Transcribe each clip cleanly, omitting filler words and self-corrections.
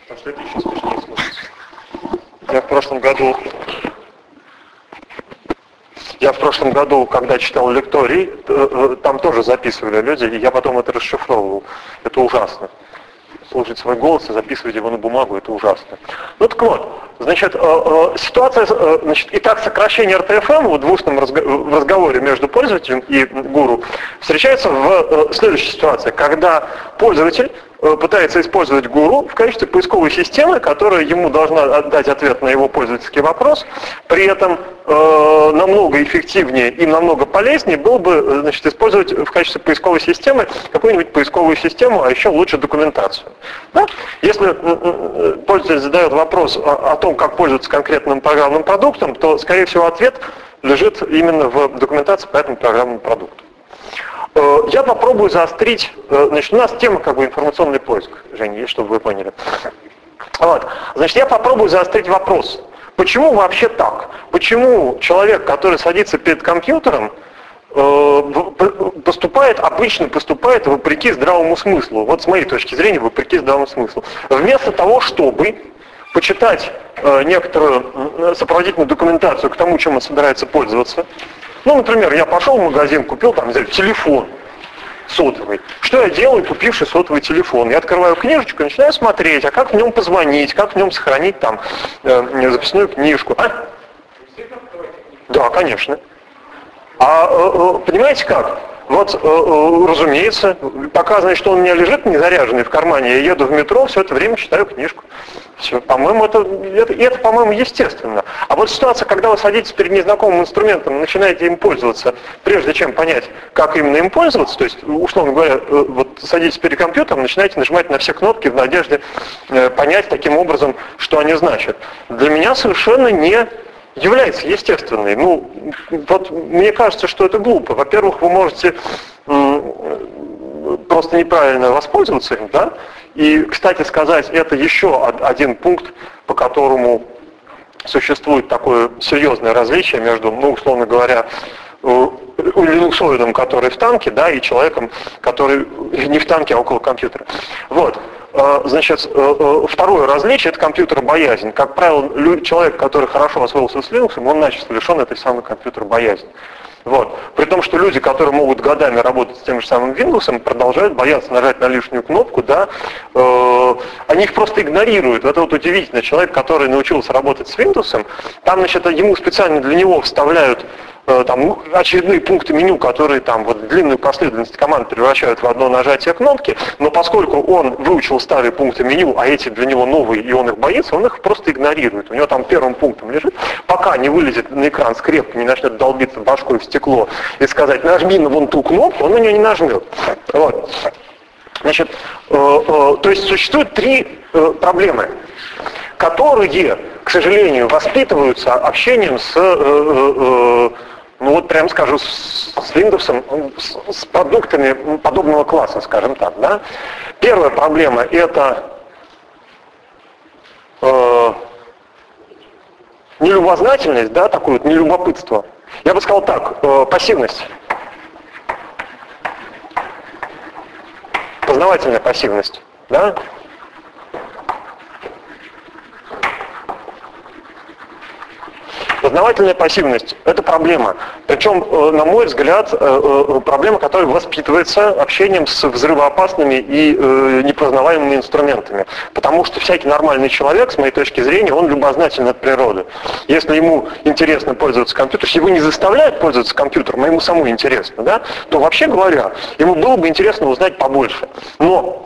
Потому что это еще смешнее смотрится. Я в прошлом году, когда читал лекторий, там тоже записывали люди, и я потом это расшифровывал. Это ужасно. Слушать свой голос и записывать его на бумагу, это ужасно. Ну так вот, значит, ситуация, значит, итак, сокращение РТФМ в двустном разговоре между пользователем и гуру встречается в следующей ситуации, когда пользователь пытается использовать гуру в качестве поисковой системы, которая ему должна дать ответ на его пользовательский вопрос, при этом намного эффективнее и намного полезнее было бы, значит, использовать в качестве поисковой системы какую-нибудь поисковую систему, а еще лучше документацию. Да? Если пользователь задает вопрос о том, как пользоваться конкретным программным продуктом, то, скорее всего, ответ лежит именно в документации по этому программному продукту. Я попробую заострить, значит, у нас тема как бы информационный поиск, Женя, есть, чтобы вы поняли. Вот. Значит, я попробую заострить вопрос. Почему вообще так? Почему человек, который садится перед компьютером, обычно поступает вопреки здравому смыслу? Вот с моей точки зрения, вопреки здравому смыслу. Вместо того, чтобы почитать некоторую сопроводительную документацию к тому, чем он собирается пользоваться. Ну, например, я пошел в магазин, купил там, телефон сотовый. Что я делаю, купивший сотовый телефон? Я открываю книжечку и начинаю смотреть, а как в нем позвонить, как в нем сохранить там записную книжку. Да, конечно. Понимаете как? Вот, разумеется, пока, значит, он у меня лежит незаряженный в кармане, я еду в метро, все это время читаю книжку. Все, по-моему, это, по-моему, естественно. А вот ситуация, когда вы садитесь перед незнакомым инструментом и начинаете им пользоваться, прежде чем понять, как именно им пользоваться, то есть, условно говоря, вот садитесь перед компьютером, начинаете нажимать на все кнопки в надежде понять таким образом, что они значат. Для меня совершенно не является естественной. Ну, вот мне кажется, что это глупо. Во-первых, вы можете просто неправильно воспользоваться им, да? И, кстати сказать, это еще один пункт, по которому существует такое серьезное различие между, ну, условно говоря, линуксоидом, который в танке, да, и человеком, который не в танке, а около компьютера. Вот. Значит, второе различие – это компьютер-боязнь. Как правило, человек, который хорошо освоился с Linux, он начисто лишен этой самой компьютер-боязни. Вот. При том, что люди, которые могут годами работать с тем же самым Windows, продолжают бояться нажать на лишнюю кнопку, да, они их просто игнорируют. Это вот удивительно. Человек, который научился работать с Windows, там, значит, ему специально для него вставляют там очередные пункты меню, которые там вот длинную последовательность команд превращают в одно нажатие кнопки, но поскольку он выучил старые пункты меню, а эти для него новые, и он их боится, он их просто игнорирует. У него там первым пунктом лежит, пока не вылезет на экран скрепка, не начнет долбиться башкой в стекло и сказать, нажми на вон ту кнопку, он на нее не нажмет. Вот. Значит, то есть существует три проблемы, которые, к сожалению, воспитываются общением с ну вот прям скажу, с Windows, с продуктами подобного класса, скажем так, да. Первая проблема – это нелюбознательность, да, такое вот нелюбопытство. Я бы сказал так, пассивность. Познавательная пассивность, да. Познавательная пассивность – это проблема. Причем, на мой взгляд, проблема, которая воспитывается общением с взрывоопасными и непознаваемыми инструментами. Потому что всякий нормальный человек, с моей точки зрения, он любознателен от природы. Если ему интересно пользоваться компьютером, если его не заставляют пользоваться компьютером, а ему самому интересно, да, то вообще говоря, ему было бы интересно узнать побольше. Но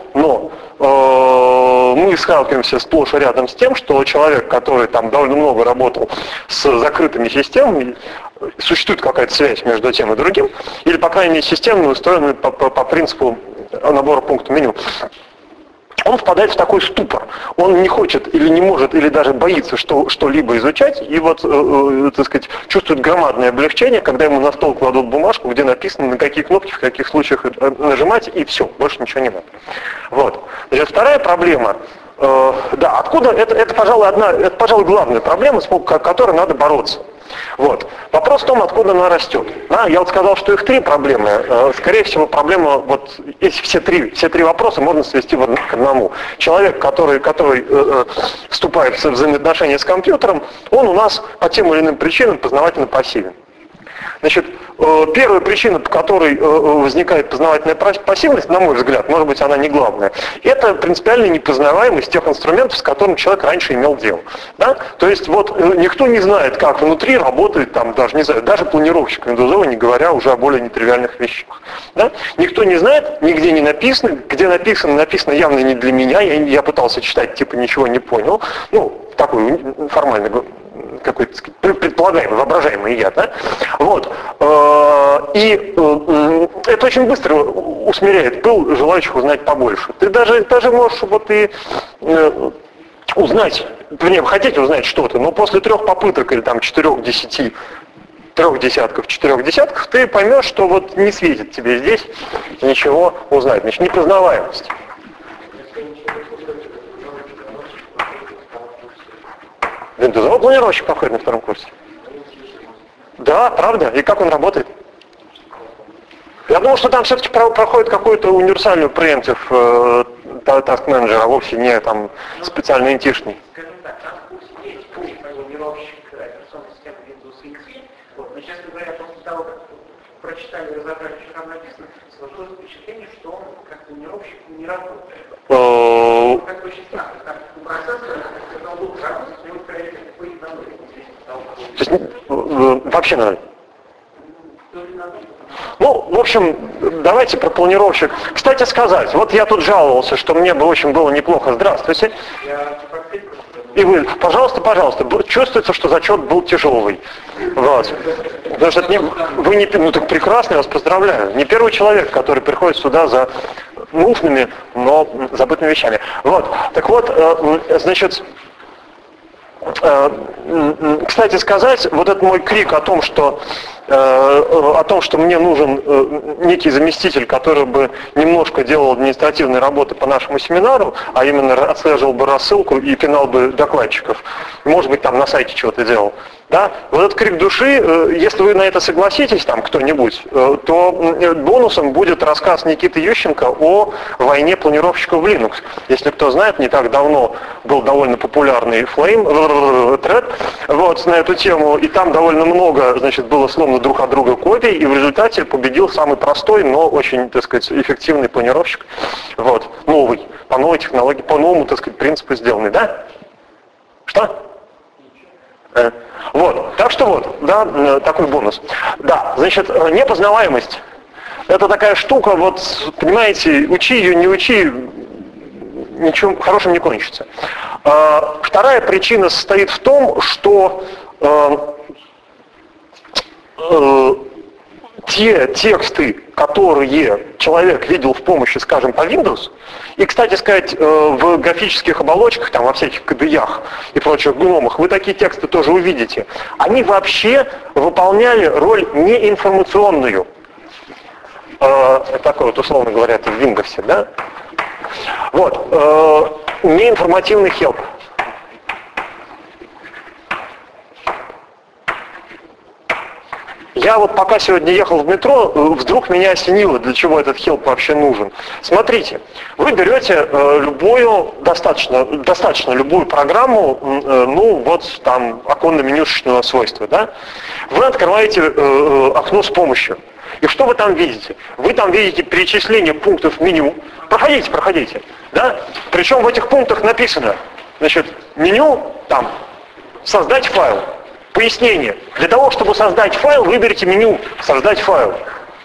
мы сталкиваемся сплошь и рядом с тем, что человек, который там довольно много работал с закрытыми системами, существует какая-то связь между тем и другим, или, по крайней мере, системы устроены по принципу набора пунктов меню, он впадает в такой ступор. Он не хочет или не может, или даже боится что-либо изучать, и вот, так сказать, чувствует громадное облегчение, когда ему на стол кладут бумажку, где написано, на какие кнопки, в каких случаях нажимать, и все, больше ничего не надо. Вот. Значит, вторая проблема, да, откуда, это, пожалуй, главная проблема, с которой надо бороться. Вот. Вопрос в том, откуда она растет. Да, я вот сказал, что их три проблемы. Скорее всего, проблема, вот эти все три вопроса можно свести к одному. Человек, который вступает в взаимоотношения с компьютером, он у нас по тем или иным причинам познавательно пассивен. Значит, первая причина, по которой возникает познавательная пассивность, на мой взгляд, может быть, она не главная, это принципиальная непознаваемость тех инструментов, с которыми человек раньше имел дело. Да? То есть вот никто не знает, как внутри работает, там, даже, не знаю, даже планировщик Windows, не говоря уже о более нетривиальных вещах. Да? Никто не знает, нигде не написано, где написано явно не для меня, я пытался читать, типа ничего не понял, ну, такой формальный какой-то предполагаемый, воображаемый я, да? Вот. И это очень быстро усмиряет пыл желающих узнать побольше. Ты даже можешь вот и узнать, вернее, хотите узнать что-то, но после 3 попыток или там 4 десятков, ты поймешь, что вот не светит тебе здесь ничего узнать. Значит, непознаваемость. Windows планировщик проходит на 2 курсе. Да, правда. И как он работает? Я думал, что там все-таки проходит какую-то универсальную preemptive task manager, а вовсе не там специально интишный. Скажем так, на курсе есть планировщик операционной системы Windows XP. Вот, но, честно говоря, после того, как прочитали и разобрали, что там написано, сложилось впечатление, что он как планировщик не работает. Как бы очень странно, там процессор, когда он будет работать, у него проверка будет на ноль. То есть вообще на ноль? Ну, в общем, давайте про планировщик. Кстати сказать, вот я тут жаловался, что мне бы очень было неплохо. Здравствуйте. И вы, пожалуйста, чувствуется, что зачет был тяжелый. Вот. Потому что вы не, ну так прекрасно, я вас поздравляю. Не первый человек, который приходит сюда за нужными, но забытыми вещами. Вот. Так вот, значит, кстати сказать, вот этот мой крик о том, что мне нужен некий заместитель, который бы немножко делал административные работы по нашему семинару, а именно отслеживал бы рассылку и пинал бы докладчиков, может быть, там на сайте чего-то делал. Да? Вот этот крик души, если вы на это согласитесь, там кто-нибудь, то бонусом будет рассказ Никиты Ющенко о войне планировщиков в Linux. Если кто знает, не так давно был довольно популярный thread вот, на эту тему, и там довольно много, значит, было сломано друг от друга копий, и в результате победил самый простой, но очень, так сказать, эффективный планировщик, вот, новый, по новой технологии, по новому, так сказать, принципу сделанный, да? Что? Вот, так что вот, да, такой бонус. Да, значит, непознаваемость. Это такая штука, вот, понимаете, учи ее, не учи, ничем хорошим не кончится. Вторая причина состоит в том, что те тексты, которые человек видел в помощи, скажем, по Windows, и, кстати сказать, в графических оболочках, там, во всяких KDE-х и прочих гномах, вы такие тексты тоже увидите, они вообще выполняли роль неинформационную. Такой вот, условно говоря, в Windows, да? Вот, неинформативный help. Я вот пока сегодня ехал в метро, вдруг меня осенило, для чего этот help вообще нужен. Смотрите, вы берете любую, достаточно любую программу, ну вот там оконно-менюшечного свойства, да? Вы открываете окно с помощью. И что вы там видите? Вы там видите перечисление пунктов меню. Проходите, да? Причем в этих пунктах написано, значит, меню, там, создать файл. Пояснение. Для того, чтобы создать файл, выберите меню «Создать файл».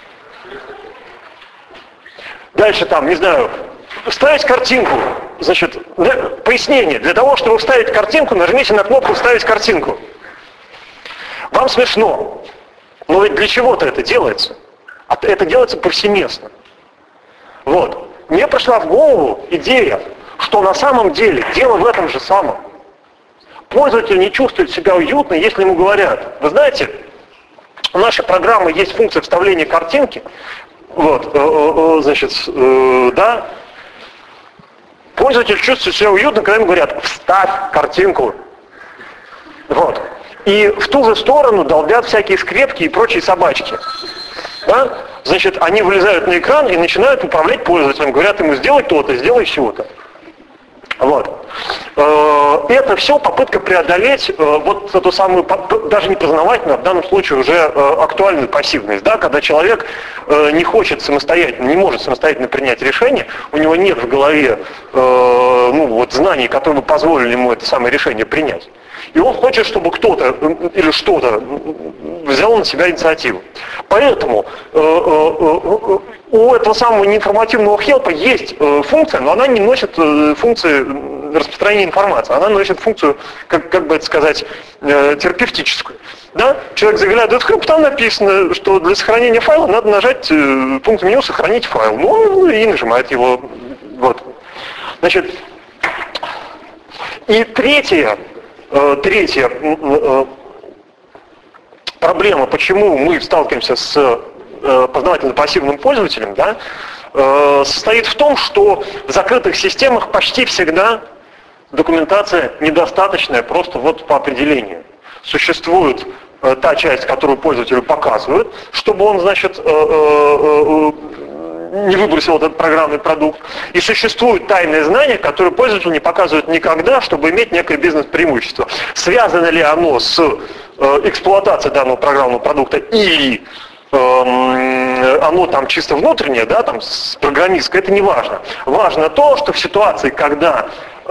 Дальше там, не знаю, вставить картинку. Значит, пояснение. Для того, чтобы вставить картинку, нажмите на кнопку «Вставить картинку». Вам смешно. Но ведь для чего-то это делается. Это делается повсеместно. Вот. Мне пришла в голову идея, что на самом деле дело в этом же самом. Пользователь не чувствует себя уютно, если ему говорят, вы знаете, у нашей программы есть функция вставления картинки, вот, значит, да, пользователь чувствует себя уютно, когда ему говорят, вставь картинку, вот. И в ту же сторону долбят всякие скрепки и прочие собачки. Да? Значит, они вылезают на экран и начинают управлять пользователем. Говорят ему, сделай то-то, сделай сего-то. Вот. Это все попытка преодолеть вот эту самую, даже не познавательную, а в данном случае уже актуальную пассивность, да, когда человек не хочет самостоятельно, не может самостоятельно принять решение, у него нет в голове знаний, которые бы позволили ему это самое решение принять. И он хочет, чтобы кто-то или что-то взял на себя инициативу. Поэтому у этого самого неинформативного хелпа есть функция, но она не носит функции распространения информации. Она носит функцию, как бы это сказать, терапевтическую. Да? Человек заглядывает в хелп, там написано, что для сохранения файла надо нажать пункт меню «Сохранить файл». Ну и нажимает его. Вот. Значит, и третья проблема, почему мы сталкиваемся с познавательно-пассивным пользователем, да, состоит в том, что в закрытых системах почти всегда документация недостаточная просто вот по определению. Существует та часть, которую пользователю показывают, чтобы он, значит, не выбросил этот программный продукт. И существует тайное знание, которое пользователю не показывают никогда, чтобы иметь некое бизнес-преимущество. Связано ли оно с эксплуатацией данного программного продукта или оно там чисто внутреннее, да, там программистское, это не важно. Важно то, что в ситуации, когда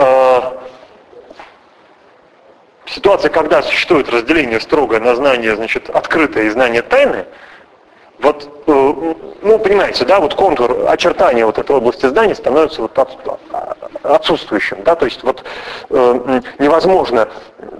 существует разделение строгое на знание, значит, открытое и знание тайное, вот, понимаете, да, вот контур очертания вот этой области здания становится вот отсутствующим, да, то есть вот невозможно,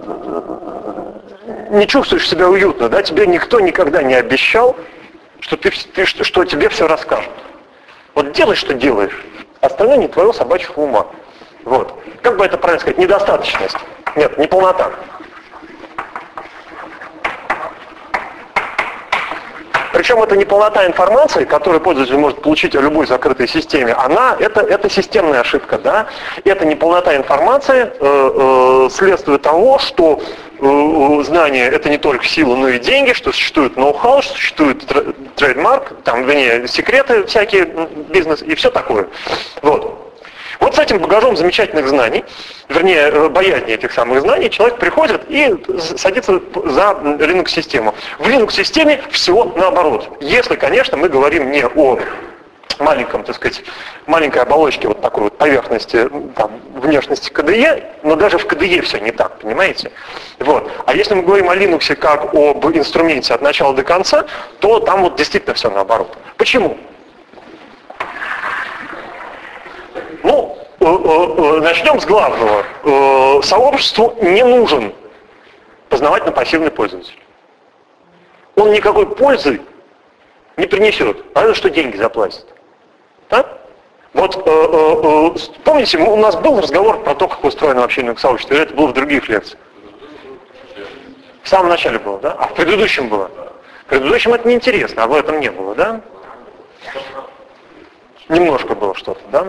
не чувствуешь себя уютно, да, тебе никто никогда не обещал, что что тебе все расскажут. Вот делай, что делаешь, остальное не твоего собачьего ума. Вот. Как бы это правильно сказать, недостаточность. Нет, не полнота. Причем это не полнота информации, которую пользователь может получить о любой закрытой системе, это системная ошибка, да? Это не полнота информации, следствие того, что знание это не только сила, но и деньги, что существует ноу-хау, что существует трейдмарк, там, секреты всякие, бизнес и все такое. Вот. Вот с этим багажом замечательных знаний, вернее, боязни этих самых знаний, человек приходит и садится за Linux-систему. В Linux-системе все наоборот. Если, конечно, мы говорим не о маленьком, так сказать, маленькой оболочке вот такой вот поверхности, там, внешности KDE, но даже в KDE все не так, понимаете? Вот. А если мы говорим о Linux как об инструменте от начала до конца, то там вот действительно все наоборот. Почему? Ну, начнем с главного. Сообществу не нужен познавательно-пассивный пользователь. Он никакой пользы не принесет, разве что деньги заплатит. Да? Вот помните, у нас был разговор про то, как устроено вообще Linux-сообщество, или это было в других лекциях? В самом начале было, да? А в предыдущем было? В предыдущем это неинтересно, а в этом не было, да? Немножко было что-то, да?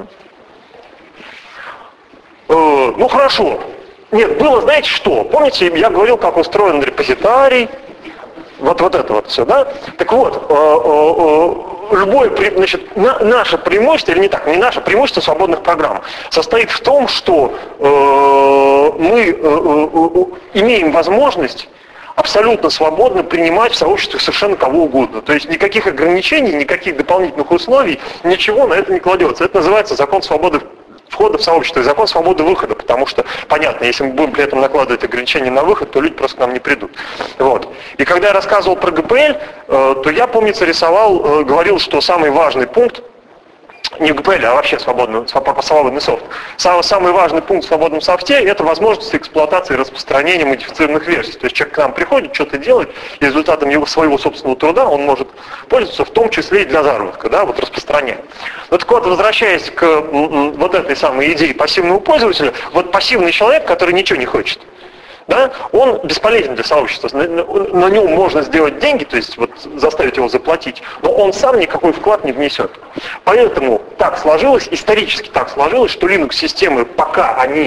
Ну хорошо. Нет, было, знаете что? Помните, я говорил, как устроен репозитарий? Вот это вот все, да? Так вот, любое, значит, наше преимущество, или не так, не наше преимущество свободных программ состоит в том, что мы имеем возможность абсолютно свободно принимать в сообществе совершенно кого угодно. То есть никаких ограничений, никаких дополнительных условий, ничего на это не кладется. Это называется закон свободы входа в сообщество и закон свободы выхода, потому что, понятно, если мы будем при этом накладывать ограничения на выход, то люди просто к нам не придут. Вот. И когда я рассказывал про GPL, то я, помнится, говорил, что самый важный пункт, не в GPL, а вообще свободный софт, самый важный пункт в свободном софте — это возможность эксплуатации и распространения модифицированных версий. То есть человек к нам приходит, что-то делает, и результатом своего собственного труда он может пользоваться, в том числе и для заработка, да, вот распространяя. Ну так вот, возвращаясь к вот этой самой идее пассивного пользователя, вот пассивный человек, который ничего не хочет, да, он бесполезен для сообщества. На нем можно сделать деньги, то есть вот заставить его заплатить, но он сам никакой вклад не внесет. Поэтому так сложилось, исторически так сложилось, что Linux-системы, пока они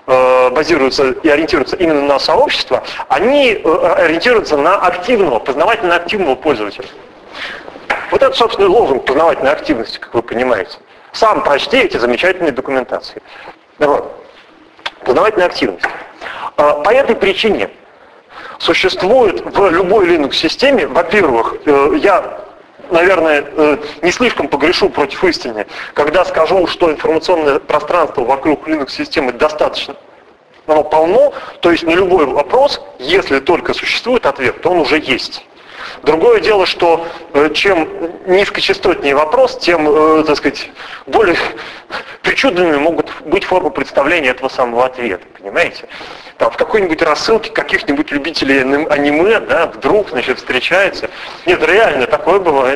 базируются и ориентируются именно на сообщество, они ориентируются на активного, познавательно-активного пользователя. Вот это, собственно, лозунг познавательной активности, как вы понимаете. Сам прочти эти замечательные документации. Вот. Познавательная активность. По этой причине существует в любой Linux-системе, во-первых, я, наверное, не слишком погрешу против истины, когда скажу, что информационное пространство вокруг Linux-системы достаточно, оно полно, то есть на любой вопрос, если только существует ответ, то он уже есть. Другое дело, что чем низкочастотнее вопрос, тем, так сказать, более причудливыми могут быть формы представления этого самого ответа, понимаете? Там в какой-нибудь рассылке каких-нибудь любителей аниме, да, вдруг, значит, встречается. Нет, реально, такое бывает.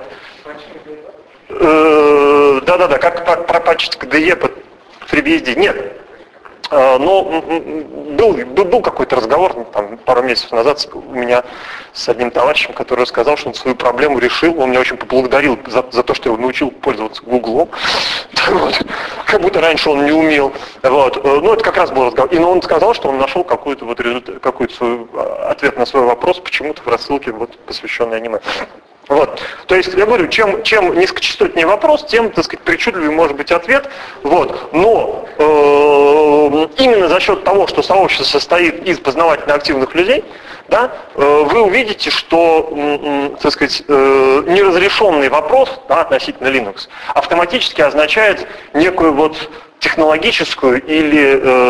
Да-да-да, как пропачить КДЕ под FreeBSD. Нет. Но был какой-то разговор там, пару месяцев назад у меня с одним товарищем, который сказал, что он свою проблему решил. Он меня очень поблагодарил за то, что я его научил пользоваться Гуглом. Вот. Как будто раньше он не умел. Вот. Ну, это как раз был разговор. И он сказал, что он нашел какой-то свой ответ на свой вопрос почему-то в рассылке, вот, посвященной аниме. Вот. То есть, я говорю, чем низкочастотнее вопрос, тем, так сказать, причудливее может быть ответ. Вот. Но именно за счет того, что сообщество состоит из познавательно активных людей, да, вы увидите, что, так сказать, неразрешенный вопрос, да, относительно Linux автоматически означает некую вот технологическую или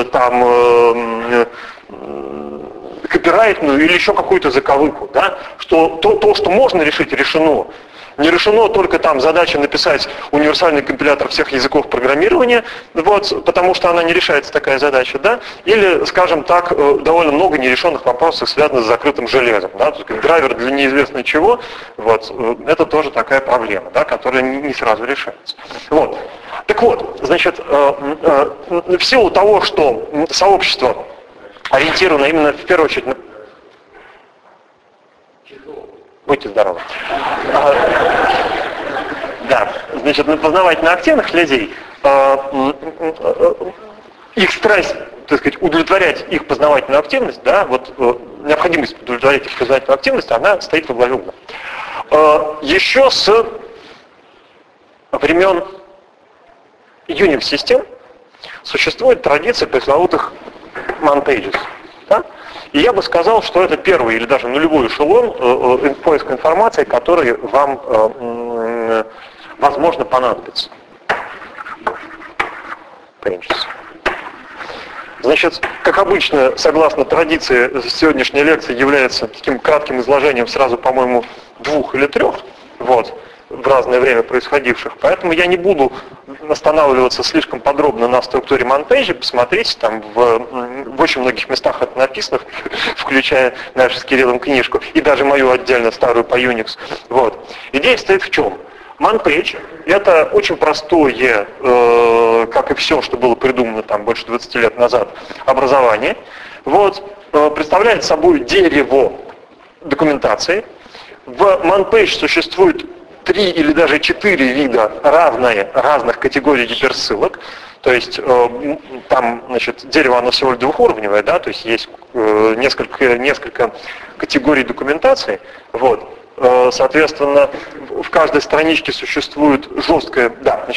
копирайтную или еще какую-то заковыку, да, что то, что можно решить, решено. Не решено только там задача написать универсальный компилятор всех языков программирования, вот, потому что она не решается, такая задача, да, или, скажем так, довольно много нерешенных вопросов, связанных с закрытым железом, да, то есть драйвер для неизвестно чего, вот, это тоже такая проблема, да, которая не сразу решается. Вот. Так вот, значит, в силу того, что сообщество ориентировано именно в первую очередь на... Будьте здоровы. Да, значит, на познавательно активных людей их страсть, так сказать, удовлетворять их познавательную активность, да, вот необходимость удовлетворять их познавательную активность, она стоит во главе угла. Еще с времен Unix-систем существует традиция пресловутых man-pages. Да? И я бы сказал, что это первый или даже нулевой эшелон поиска информации, который вам, возможно, понадобится. Значит, как обычно, согласно традиции, сегодняшняя лекция является таким кратким изложением сразу, по-моему, 2 или 3, вот, в разное время происходивших. Поэтому я не буду останавливаться слишком подробно на структуре man-page. Посмотрите, там в очень многих местах это написано, включая нашу с Кириллом книжку, и даже мою отдельно старую по Unix. Вот. Идея стоит в чем? Man-page — это очень простое, как и все, что было придумано там больше 20 лет назад, образование. Вот. Представляет собой дерево документации. В man-page существует 3 или даже 4 вида разных категорий гиперссылок. То есть там, значит, дерево оно всего лишь двухуровневое, да, то есть есть несколько категорий документации. Вот. Соответственно, в каждой страничке существует жесткое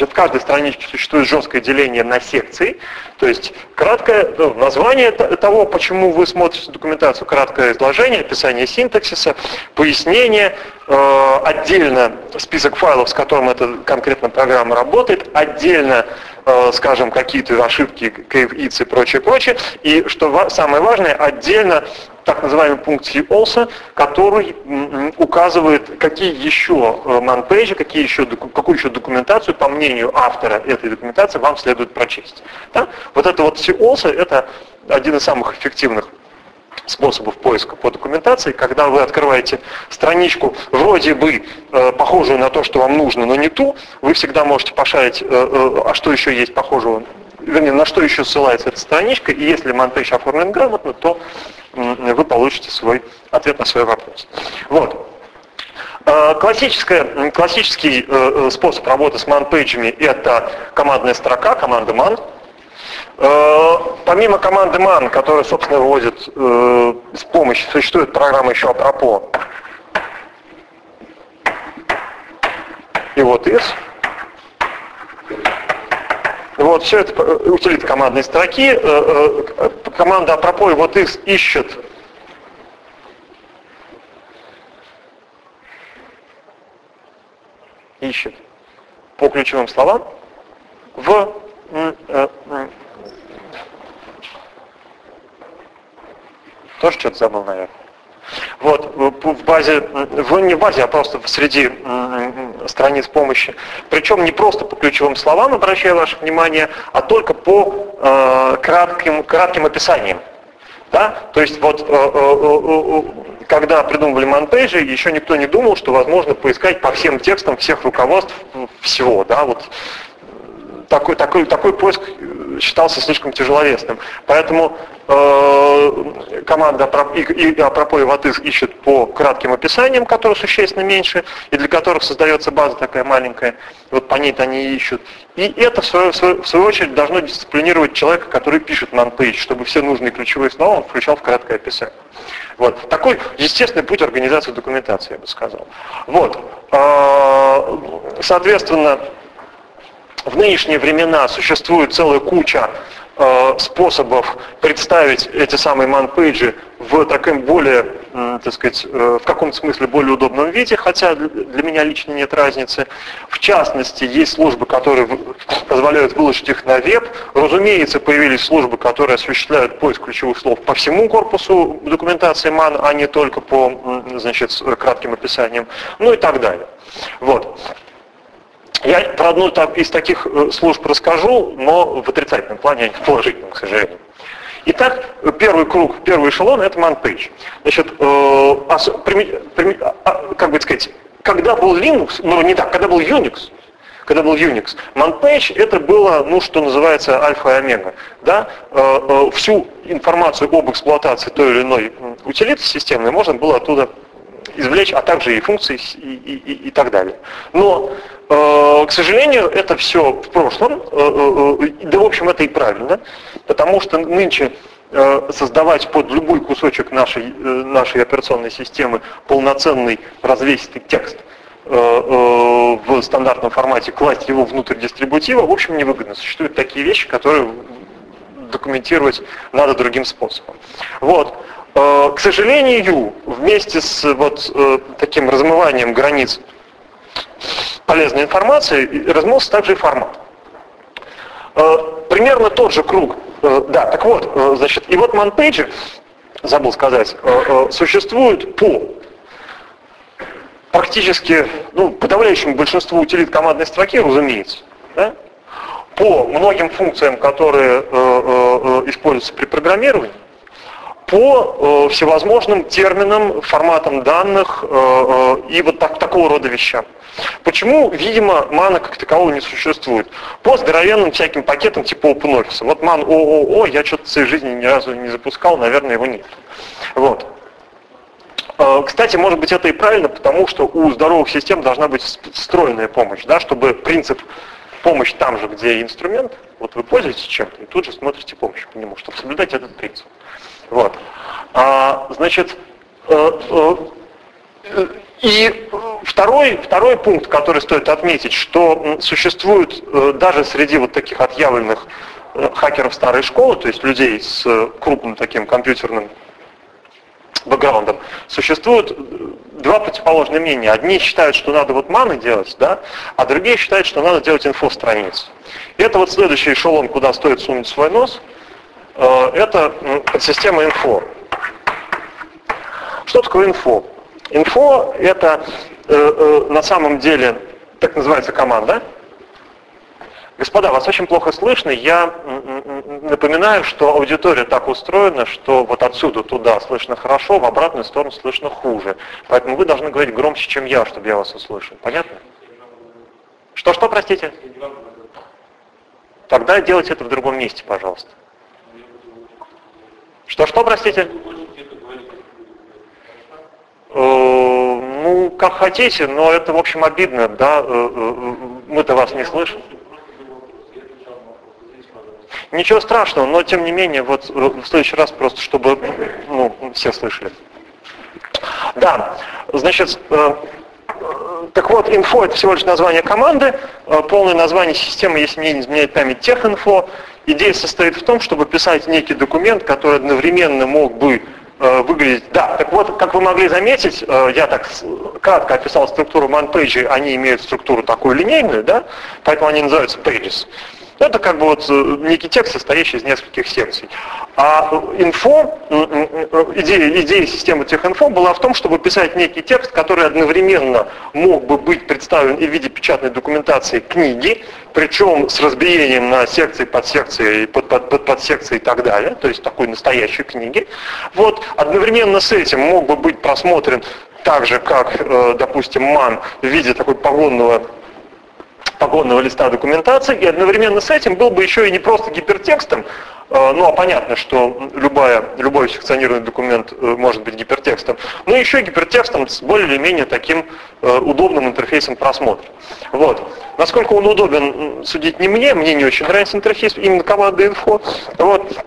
деление на секции, то есть краткое название того, почему вы смотрите документацию, краткое изложение, описание синтаксиса, пояснение, отдельно список файлов, с которым эта конкретная программа работает, отдельно, скажем, какие-то ошибки, KFITs и прочее, и, что самое важное, отдельно так называемый пункт see also, который указывает, какие еще man-page, какую еще документацию, по мнению автора этой документации, вам следует прочесть. Да? Вот это вот see also, это один из самых эффективных способов поиска по документации, когда вы открываете страничку, вроде бы похожую на то, что вам нужно, но не ту, вы всегда можете пошарить, а что еще есть похожего, вернее, на что еще ссылается эта страничка, и если man-page оформлен грамотно, то вы получите свой ответ на свой вопрос. Вот. Классический способ работы с man-page'ами — это командная строка, команда man. Помимо команды man, которая, собственно, вводит с помощью, существует программа еще apropos. И вот is. Вот все это утилит командной строки. Команда apropos и вот is ищет по ключевым словам в тоже что-то забыл, наверное. Вот, в базе, не в базе, а просто среди страниц помощи. Причем не просто по ключевым словам, обращаю ваше внимание, а только по кратким описаниям. Да? То есть вот когда придумывали манпейджи, еще никто не думал, что возможно поискать по всем текстам всех руководств всего. Да? Вот такой поиск считался слишком тяжеловесным. Поэтому команда apropos и what is ищет по кратким описаниям, которые существенно меньше, и для которых создается база такая маленькая. Вот по ней-то они и ищут. И это, в свою очередь, должно дисциплинировать человека, который пишет манпейдж, чтобы все нужные ключевые слова он включал в краткое описание. Вот. Такой естественный путь организации документации, я бы сказал. Вот. Соответственно, в нынешние времена существует целая куча способов представить эти самые манпейджи в таком более, так сказать, в каком-то смысле более удобном виде, хотя для меня лично нет разницы. В частности, есть службы, которые позволяют выложить их на веб. Разумеется, появились службы, которые осуществляют поиск ключевых слов по всему корпусу документации MAN, а не только по, значит, кратким описаниям, ну и так далее. Вот. Я про одну из таких служб расскажу, но в отрицательном плане, а не в положительном, к сожалению. Итак, первый круг, первый эшелон — это манпейдж. Значит, как бы сказать, когда был Linux, ну не так, когда был Unix, манпейдж это было, ну что называется, альфа и омега. Да? Всю информацию об эксплуатации той или иной утилиты системной можно было оттуда извлечь, а также и функции и так далее. Но, к сожалению, это все в прошлом, да, в общем, это и правильно, потому что нынче создавать под любой кусочек нашей операционной системы полноценный развесистый текст в стандартном формате, класть его внутрь дистрибутива, в общем, невыгодно. Существуют такие вещи, которые документировать надо другим способом. Вот. К сожалению, вместе с вот таким размыванием границ полезной информации размылся также и формат. Примерно тот же круг. Да, так вот, значит, и вот манпейджи, забыл сказать, существуют по практически, ну, подавляющему большинству утилит командной строки, разумеется, да? По многим функциям, которые используются при программировании, по всевозможным терминам, форматам данных и вот такого рода вещам. Почему, видимо, мана как такового не существует? По здоровенным всяким пакетам типа OpenOffice. Вот man ООО я что-то в своей жизни ни разу не запускал, наверное, его нет. Вот. Кстати, может быть, это и правильно, потому что у здоровых систем должна быть встроенная помощь, да, чтобы принцип помощь там же, где инструмент, вот вы пользуетесь чем-то, и тут же смотрите помощь по нему, чтобы соблюдать этот принцип. Вот. Значит, и второй пункт, который стоит отметить, что существует даже среди вот таких отъявленных хакеров старой школы, то есть людей с крупным таким компьютерным бэкграундом, существуют два противоположных мнения. Одни считают, что надо вот маны делать, да, а другие считают, что надо делать инфо-страницы. И это вот следующий эшелон, куда стоит сунуть свой нос, это подсистема инфо. Что такое инфо? Инфо — это на самом деле так называется команда. Господа, вас очень плохо слышно. Я напоминаю, что аудитория так устроена, что вот отсюда туда слышно хорошо, в обратную сторону слышно хуже. Поэтому вы должны говорить громче, чем я, чтобы я вас услышал. Понятно? Что, простите? Тогда делайте это в другом месте, пожалуйста. Что, простите? Ну, как хотите, но это, в общем, обидно, да? Мы-то вас не слышим. ничего страшного, но тем не менее, вот в следующий раз просто, чтобы все слышали. Да, значит, так вот, info — это всего лишь название команды, полное название системы, если мне не изменяет память, техинфо. Идея состоит в том, чтобы писать некий документ, который одновременно мог бы выглядеть. Да, так вот, как вы могли заметить, я так кратко описал структуру man-page, они имеют структуру такую линейную, да, поэтому они называются pages. Это как бы вот некий текст, состоящий из нескольких секций. А идея системы техинфо была в том, чтобы писать некий текст, который одновременно мог бы быть представлен и в виде печатной документации книги, причем с разбиением на секции, подсекции, подсекции и так далее, то есть такой настоящей книги. Вот, одновременно с этим мог бы быть просмотрен так же, как, допустим, man в виде такой погонного листа документации, и одновременно с этим был бы еще и не просто гипертекстом, ну а понятно, что любой секционированный документ может быть гипертекстом, но еще и гипертекстом с более или менее таким удобным интерфейсом просмотра. Вот. Насколько он удобен, судить не мне не очень нравится интерфейс именно команды info. Вот.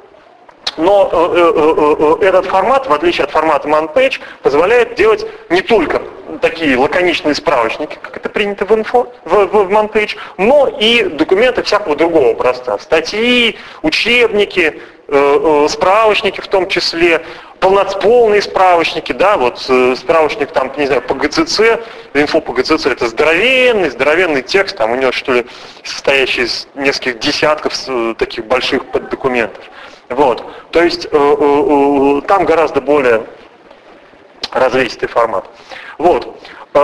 Но этот формат, в отличие от формата man-page, позволяет делать не только такие лаконичные справочники, как это принято в man-page, но и документы всякого другого образца. Статьи, учебники, справочники в том числе, полные справочники, да, вот справочник там, не знаю, по ГЦЦ, инфо по ГЦЦ — это здоровенный текст, там у него что ли состоящий из нескольких десятков таких больших поддокументов. Вот. То есть там гораздо более развесистый формат. Вот.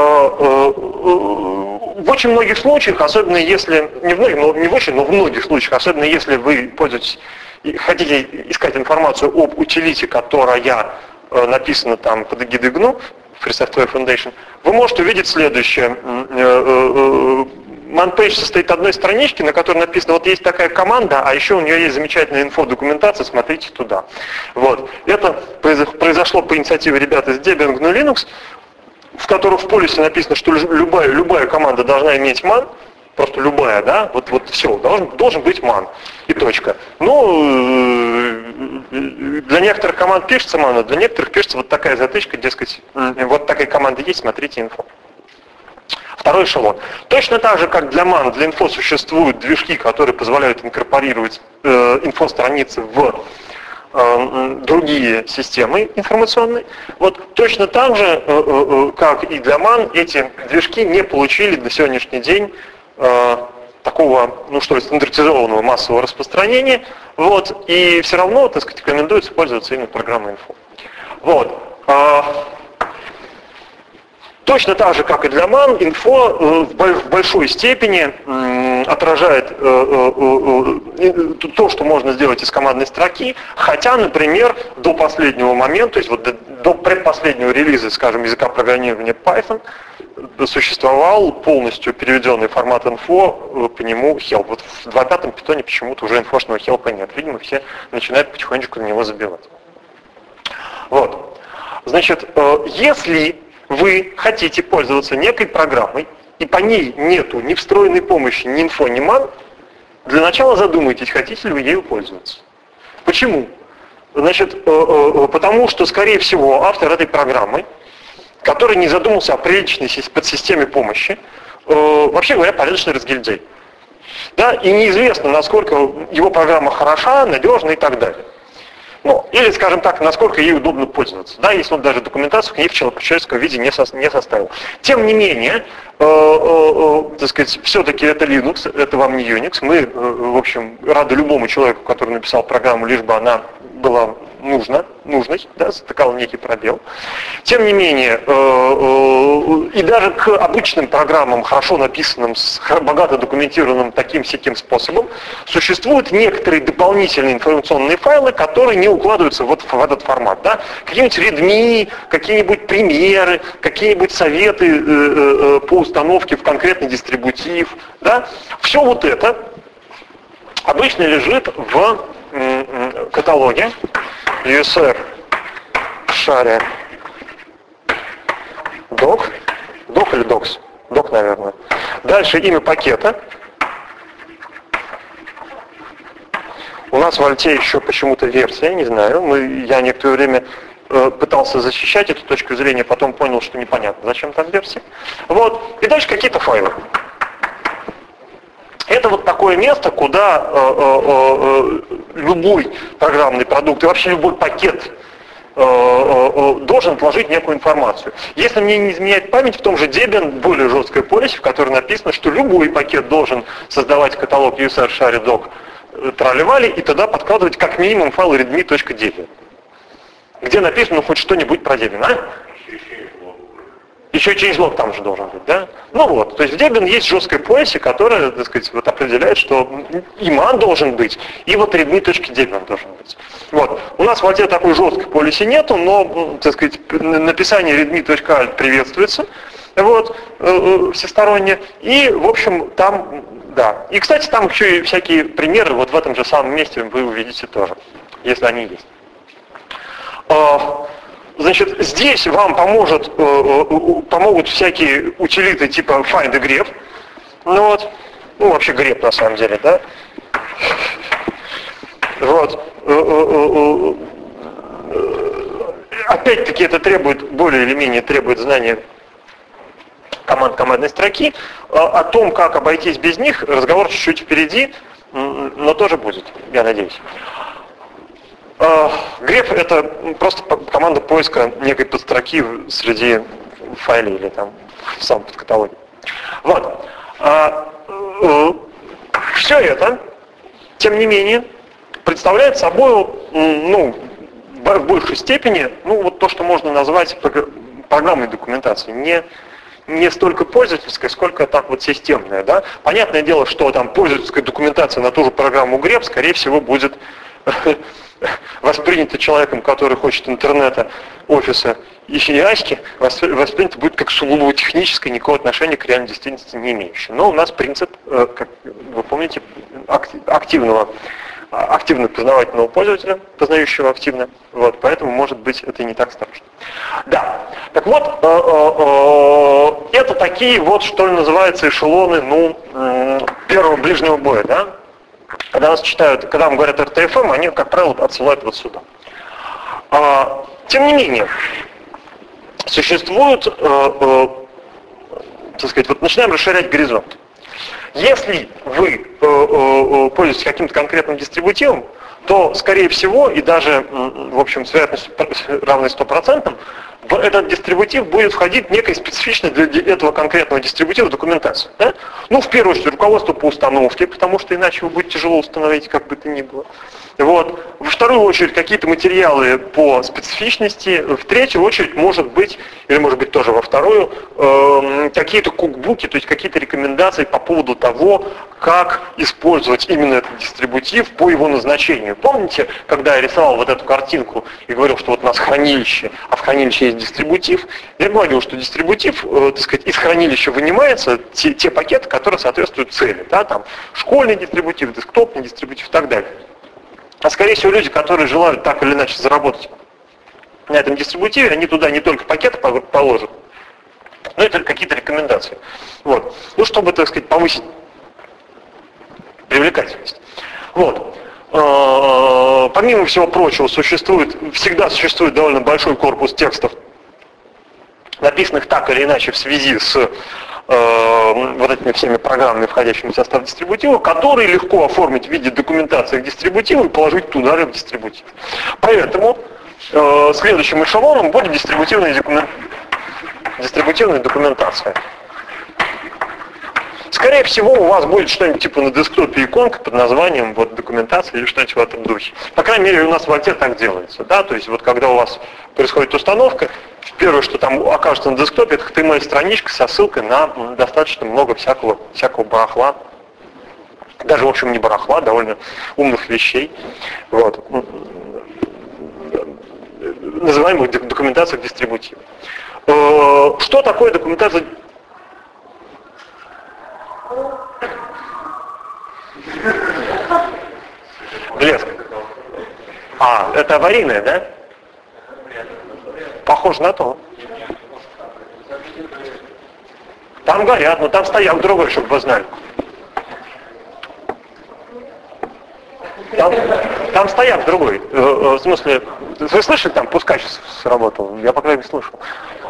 В очень многих случаях, особенно если, не в очень, но в многих случаях, особенно если вы пользуетесь, хотите искать информацию об утилите, которая написана там под эгидой GNU, Free Software Foundation, вы можете увидеть следующее. Man-page состоит из одной странички, на которой написано, вот есть такая команда, а еще у нее есть замечательная инфодокументация, смотрите туда. Вот. Это произошло по инициативе ребят из Debian GNU Linux, в которых в полисе написано, что любая команда должна иметь man, просто любая, да, вот все, должен быть man, и точка. Ну, для некоторых команд пишется man, а для некоторых пишется вот такая затычка, дескать, вот такая команда есть, смотрите инфо. Второй эшелон. Точно так же, как для man, для инфо существуют движки, которые позволяют инкорпорировать инфостраницы в другие системы информационные. Вот точно так же, как и для man, эти движки не получили до сегодняшний день такого, стандартизованного массового распространения. Вот, и все равно, так сказать, рекомендуется пользоваться именно программой инфо. Вот. Точно так же, как и для man, инфо в большой степени отражает то, что можно сделать из командной строки, хотя, например, до последнего момента, то есть вот до предпоследнего релиза, скажем, языка программирования Python, существовал полностью переведенный формат инфо, по нему help. Вот в 2.5 питоне почему-то уже инфошного help нет. Видимо, все начинают потихонечку на него забивать. Вот. Значит, если вы хотите пользоваться некой программой, и по ней нету ни встроенной помощи, ни инфо, ни man, для начала задумайтесь, хотите ли вы ею пользоваться. Почему? Значит, потому что, скорее всего, автор этой программы, который не задумался о приличной подсистеме помощи, вообще говоря, порядочный разгильдяй. Да, и неизвестно, насколько его программа хороша, надежна и так далее. Ну, или, скажем так, насколько ей удобно пользоваться, да, если он даже документацию к ней в человеческом виде не составил. Тем не менее, так сказать, все-таки это Linux, это вам не Unix. Мы, в общем, рады любому человеку, который написал программу, лишь бы она была нужной, да, затыкала некий пробел. Тем не менее, и даже к обычным программам, хорошо написанным, богато документированным таким-сяким способом, существуют некоторые дополнительные информационные файлы, которые не укладываются вот в этот формат. Да? Какие-нибудь readme, какие-нибудь примеры, какие-нибудь советы по установке в конкретный дистрибутив. Да? Все вот это обычно лежит в каталоге USR шаре doc или docs? Doc, наверное. Дальше имя пакета. У нас в Альте еще почему-то версия, не знаю. Я некоторое время пытался защищать эту точку зрения, потом понял, что непонятно, зачем там версия. Вот. И дальше какие-то файлы. Это вот такое место, куда любой программный продукт и вообще любой пакет должен отложить некую информацию. Если мне не изменяет память, в том же Debian более жесткая полис, в которой написано, что любой пакет должен создавать каталог user share doc трали-вали и тогда подкладывать как минимум файл readme.debian, где написано хоть что-нибудь про Debian, а? Еще changelog там же должен быть, да? Ну вот, то есть в Debian есть жесткая policy, которая, так сказать, вот определяет, что и man должен быть, и вот readme.debian должен быть. Вот. У нас в Альте такой жесткой policy нету, но, так сказать, написание readme.alt приветствуется, вот, всесторонне, и, в общем, там, да. И, кстати, там еще и всякие примеры, вот в этом же самом месте вы увидите тоже, если они есть. Значит, здесь вам помогут всякие утилиты типа find и grep. Ну вот, ну вообще grep на самом деле, да? Вот. Опять-таки это требует, более или менее требует знания командной строки. О том, как обойтись без них, разговор чуть-чуть впереди, но тоже будет, я надеюсь. Grep — это просто команда поиска некой подстроки среди файлей или там в самом подкаталоге. Вот. Все это, тем не менее, представляет собой, ну, в большей степени, ну, вот то, что можно назвать программной документацией. Не столько пользовательская, сколько так вот системная, да. Понятное дело, что там пользовательская документация на ту же программу Grep, скорее всего, будет воспринято человеком, который хочет интернета, офиса и аськи, воспринято будет как сугубо техническое, никакого отношения к реальной действительности не имеющее. Но у нас принцип, как вы помните, активно познавательного пользователя, познающего активно, вот, поэтому, может быть, это и не так страшно. Да, так вот, это такие вот, что ли, называется, эшелоны, ну, первого ближнего боя, да? Когда нас читают, когда вам говорят RTFM, они, как правило, отсылают вот сюда. Тем не менее, существуют, так сказать, вот начинаем расширять горизонт. Если вы пользуетесь каким-то конкретным дистрибутивом, то, скорее всего, и даже, в общем, с вероятностью равной 100%, в этот дистрибутив будет входить некая специфичная для этого конкретного дистрибутива документация. Да? Ну, в первую очередь, руководство по установке, потому что иначе вы будете тяжело установить, как бы то ни было. Вот. Во вторую очередь, какие-то материалы по специфичности. В третью очередь, может быть, или может быть тоже во вторую, какие-то кукбуки, то есть какие-то рекомендации по поводу того, как использовать именно этот дистрибутив по его назначению. Помните, когда я рисовал вот эту картинку и говорил, что вот у нас хранилище, а в хранилище есть дистрибутив, я говорил, что дистрибутив, так сказать, из хранилища вынимаются те пакеты, которые соответствуют цели. Да? Там школьный дистрибутив, десктопный дистрибутив и так далее. А скорее всего люди, которые желают так или иначе заработать на этом дистрибутиве, они туда не только пакеты положат, но это какие-то рекомендации. Вот. Ну, чтобы, так сказать, повысить привлекательность. Вот. Помимо всего прочего, всегда существует довольно большой корпус текстов, написанных так или иначе в связи с вот этими всеми программами, входящими в состав дистрибутива, которые легко оформить в виде документации к дистрибутиву и положить туда же в дистрибутив. Поэтому следующим эшелоном будет дистрибутивная документация. Скорее всего, у вас будет что-нибудь типа на десктопе иконка под названием вот, документация или что-нибудь в этом духе. По крайней мере, у нас в Альте так делается. Да? То есть вот когда у вас происходит установка, первое, что там окажется на десктопе, это HTML-страничка со ссылкой на достаточно много всякого барахла. Даже, в общем, не барахла, довольно умных вещей. Вот. Называемых документацией дистрибутива. Что такое документация? Блеск. Это аварийное, да? Похоже на то. Там горят, но там стоял другой, чтобы вы знали. Там стояк другой. В смысле, вы слышали, там пускач сработал? Я, по крайней мере, слышал.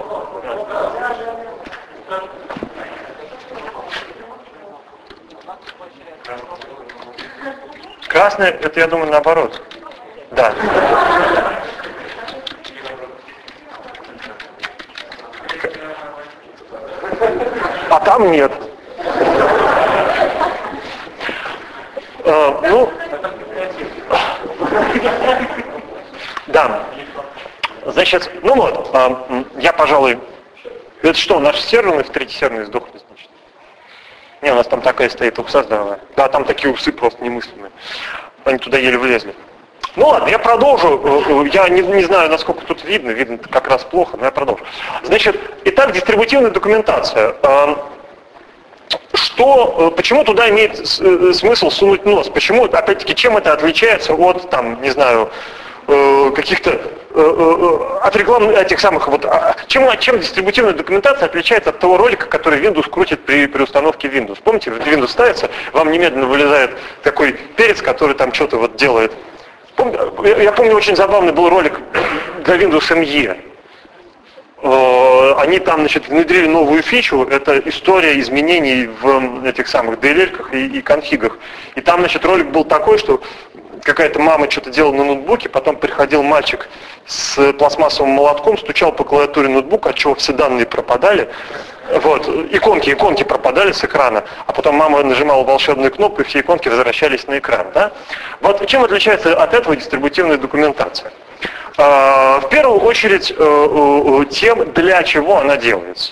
Красный, это, я думаю, наоборот. Да. А там нет. Ну, да. Значит, ну вот, я, пожалуй, это что, наш серверный, в третий серверный сдохли, значит? Не, у нас там такая стоит упса здоровая. Да, там такие усы просто немыслимые. Они туда еле влезли. Ну ладно, я продолжу. Я не знаю, насколько тут видно как раз плохо, но я продолжу. Значит, итак, дистрибутивная документация. Почему туда имеет смысл сунуть нос? Почему, опять-таки, чем это отличается от, там, не знаю, каких-то от рекламных этих самых вот чем дистрибутивная документация отличается от того ролика, который Windows крутит при установке Windows? Помните, Windows ставится, вам немедленно вылезает такой перец, который там что-то вот делает. Я помню, очень забавный был ролик для Windows ME. Они там, значит, внедрили новую фичу, это история изменений в этих самых DLL-ках и конфигах. И там, значит, ролик был такой, что какая-то мама что-то делала на ноутбуке, потом приходил мальчик с пластмассовым молотком, стучал по клавиатуре ноутбука, от чего все данные пропадали. Вот, иконки пропадали с экрана, а потом мама нажимала волшебную кнопку, и все иконки возвращались на экран. Да? Вот чем отличается от этого дистрибутивная документация? В первую очередь тем, для чего она делается.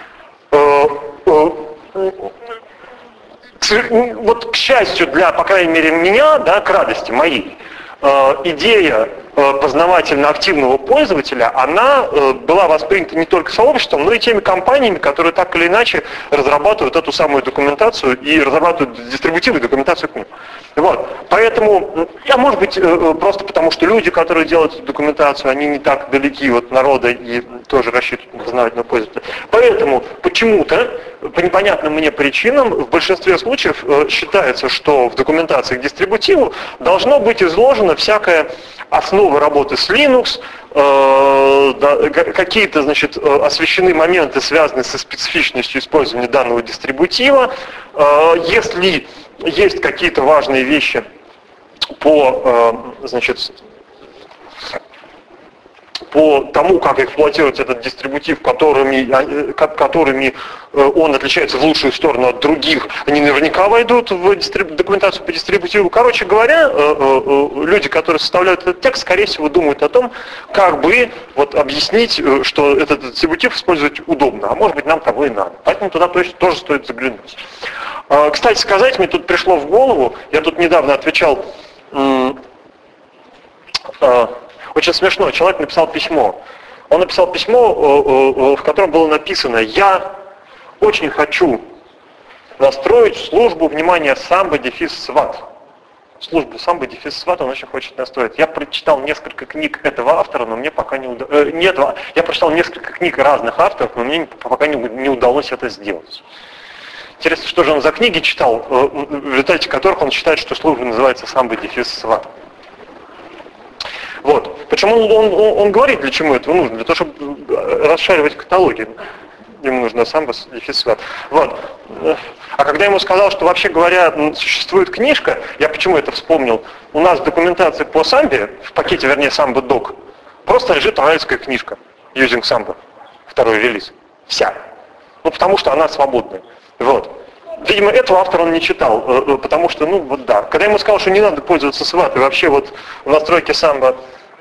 Вот к счастью для, по крайней мере, меня, да, к радости моей, идея познавательно-активного пользователя, она была воспринята не только сообществом, но и теми компаниями, которые так или иначе разрабатывают эту самую документацию и разрабатывают дистрибутивную документацию к ним. Вот. Поэтому, может быть, просто потому, что люди, которые делают эту документацию, они не так далеки от народа и тоже рассчитывают на познавательного пользователя. Поэтому почему-то, по непонятным мне причинам, в большинстве случаев считается, что в документации к дистрибутиву должно быть изложено всякое основы работы с Linux, какие-то, значит, освещены моменты, связанные со специфичностью использования данного дистрибутива. Если есть какие-то важные вещи значит, по тому, как эксплуатировать этот дистрибутив, которыми он отличается в лучшую сторону от других, они наверняка войдут в документацию по дистрибутиву. Короче говоря, люди, которые составляют этот текст, скорее всего, думают о том, как бы вот объяснить, что этот дистрибутив использовать удобно, а может быть нам того и надо. Поэтому туда тоже стоит заглянуть. Кстати сказать, мне тут пришло в голову, я тут недавно отвечал, очень смешно, человек написал письмо. Он написал письмо, в котором было написано: «Я очень хочу настроить службу внимания Samba-SWAT». Службу Samba-SWAT он очень хочет настроить. Я прочитал несколько книг этого автора, но мне пока не удалось. Я прочитал несколько книг разных авторов, но мне пока не удалось это сделать. Интересно, что же он за книги читал, в результате которых он считает, что служба называется Samba-SWAT. Вот. Почему он говорит, для чего это нужно? Для того, чтобы расшаривать каталоги. Ему нужно Samba-SWAT. Вот. А когда я ему сказал, что, вообще говоря, существует книжка, я почему это вспомнил? У нас документация по Samba, в пакете, вернее, Samba Doc, просто лежит уральская книжка Using Samba, второй релиз. Вся. Ну, потому что она свободная. Вот. Видимо, этого автора он не читал, потому что, ну, вот да. Когда я ему сказал, что не надо пользоваться SWAT, и вообще вот в настройке Samba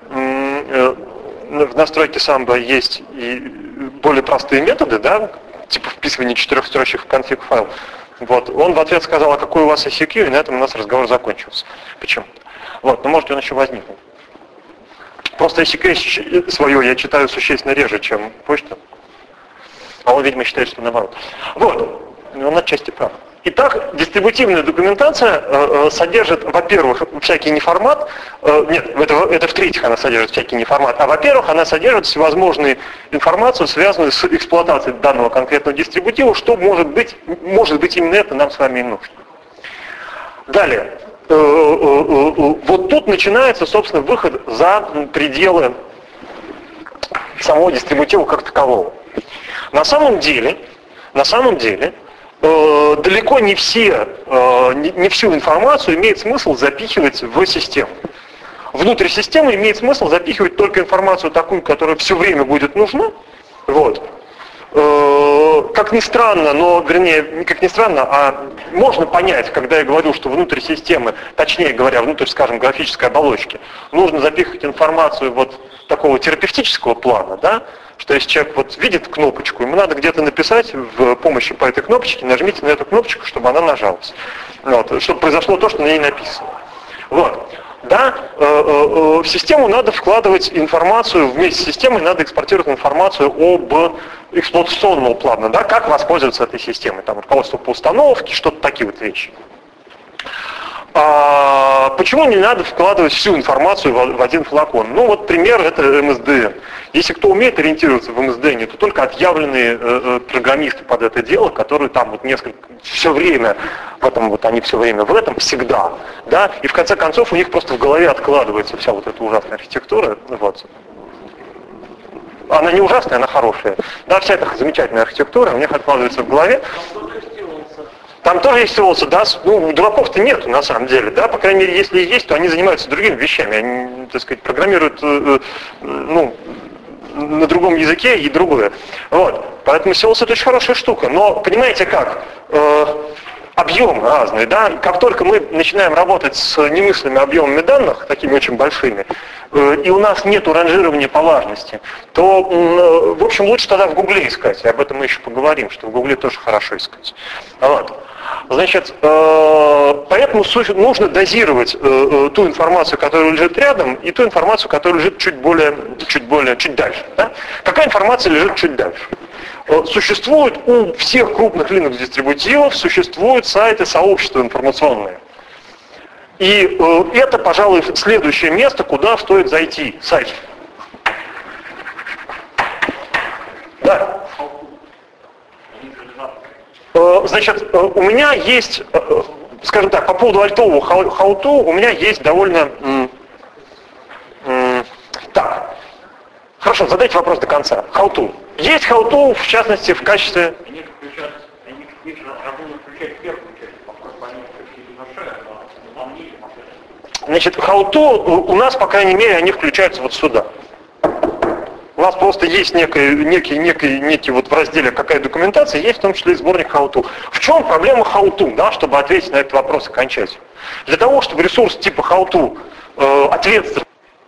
есть и более простые методы, да, типа вписывания 4 строчек в конфиг файл. Вот. Он в ответ сказал: а какой у вас ICQ, и на этом у нас разговор закончился. Почему? Вот, но может он еще возникнет. Просто ICQ свое я читаю существенно реже, чем почту. А он, видимо, считает, что наоборот. Вот. Он отчасти прав. Итак, дистрибутивная документация содержит, во-первых, всякий неформат, это в-третьих она содержит всякий неформат, а во-первых, она содержит всевозможную информацию, связанную с эксплуатацией данного конкретного дистрибутива, что может быть именно это нам с вами и нужно. Далее, вот тут начинается, собственно, выход за пределы самого дистрибутива как такового. На самом деле, далеко не всю информацию имеет смысл запихивать в систему. Внутрь системы имеет смысл запихивать только информацию такую, которая все время будет нужна. Вот. Как ни странно, вернее, не как ни странно, а можно понять, когда я говорю, что внутрь системы, точнее говоря, внутрь, скажем, графической оболочки, нужно запихивать информацию вот такого терапевтического плана, да, что если человек вот видит кнопочку, ему надо где-то написать в помощи по этой кнопочке, нажмите на эту кнопочку, чтобы она нажалась. Вот, чтобы произошло то, что на ней написано. Вот. Да, в систему надо вкладывать информацию, вместе с системой надо экспортировать информацию об эксплуатационном плане, да, как воспользоваться этой системой, там, руководство по установке, что-то такие вот вещи. Почему не надо вкладывать всю информацию в один флакон? Ну вот пример это МСДН. Если кто умеет ориентироваться в МСДН, то только отъявленные программисты под это дело, которые там вот все время они все время в этом всегда, да, и в конце концов у них просто в голове откладывается вся вот эта ужасная архитектура, вот. Она не ужасная, она хорошая. Да, вся эта замечательная архитектура у них откладывается в голове. Там тоже есть стилосы, да, дураков-то нету на самом деле, да, по крайней мере, если и есть, то они занимаются другими вещами, они, так сказать, программируют, на другом языке и другое. Вот, поэтому стилосы это очень хорошая штука, но понимаете как, объем разный, да, как только мы начинаем работать с немыслимыми объемами данных, такими очень большими, и у нас нет ранжирования по важности, то, в общем, лучше тогда в Гугле искать, и об этом мы еще поговорим, что в Гугле тоже хорошо искать. Вот. Значит, поэтому нужно дозировать ту информацию, которая лежит рядом, и ту информацию, которая лежит чуть дальше. Да? Какая информация лежит чуть дальше? Существует у всех крупных Linux-дистрибутивов, существуют сайты, сообщества информационные. И это, пожалуй, следующее место, куда стоит зайти. Сайт. Да. Значит, у меня есть, скажем так, по поводу альтового how-to, у меня есть довольно... Так, хорошо, задайте вопрос до конца. How-to. Есть how-to, в частности, в качестве... Значит, how-to у нас, по крайней мере, они включаются вот сюда. У нас просто есть некий вот в разделе какая документация, есть в том числе и сборник how-to. В чем проблема how-to, да, чтобы ответить на этот вопрос окончательно? Для того, чтобы ресурс типа how-to ответственный...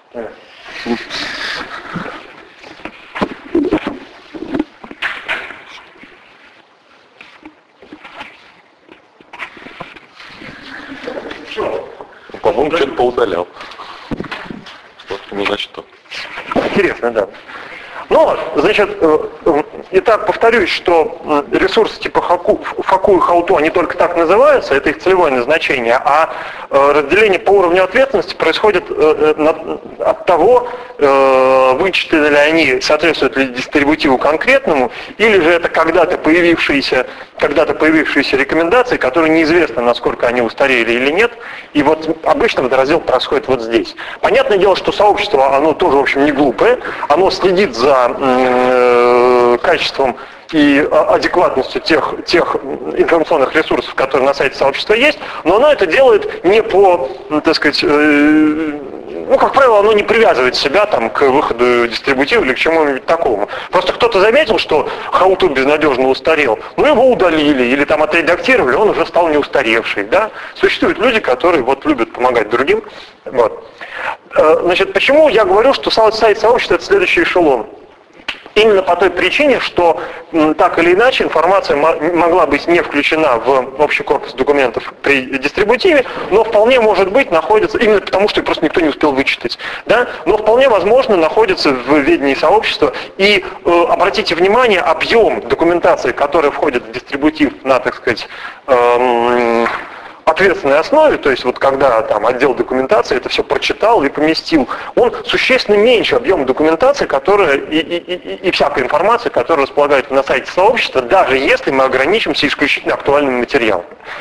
По-моему, что-то поудалял. Вот, ну, значит, что. Интересно, да. Ну, значит, итак, повторюсь, что ресурсы типа факу и how-to, они только так называются, это их целевое назначение, а разделение по уровню ответственности происходит от того, вычислены ли они, соответствуют ли дистрибутиву конкретному, или же это когда-то появившиеся рекомендации, которые неизвестно, насколько они устарели или нет, и вот обычно этот раздел происходит вот здесь. Понятное дело, что сообщество, оно тоже, в общем, не глупое, оно следит за качеством и адекватностью тех информационных ресурсов, которые на сайте сообщества есть, но оно это делает не по, так сказать, как правило, оно не привязывает себя там, к выходу дистрибутива или к чему-нибудь такому. Просто кто-то заметил, что how-to безнадежно устарел, его удалили или там отредактировали, он уже стал неустаревший. Да? Существуют люди, которые вот любят помогать другим. Вот. Значит, почему я говорю, что сайт сообщества это следующий эшелон? Именно по той причине, что так или иначе информация могла быть не включена в общий корпус документов при дистрибутиве, но вполне может быть находится, именно потому что просто никто не успел вычитать, да? Но вполне возможно находится в ведении сообщества. И обратите внимание, объем документации, которая входит в дистрибутив на, так сказать, ответственной основе, то есть вот когда там отдел документации это все прочитал и поместил, он существенно меньше объема документации, которая и всякой информации, которая располагается на сайте сообщества, даже если мы ограничимся исключительно актуальными материалами.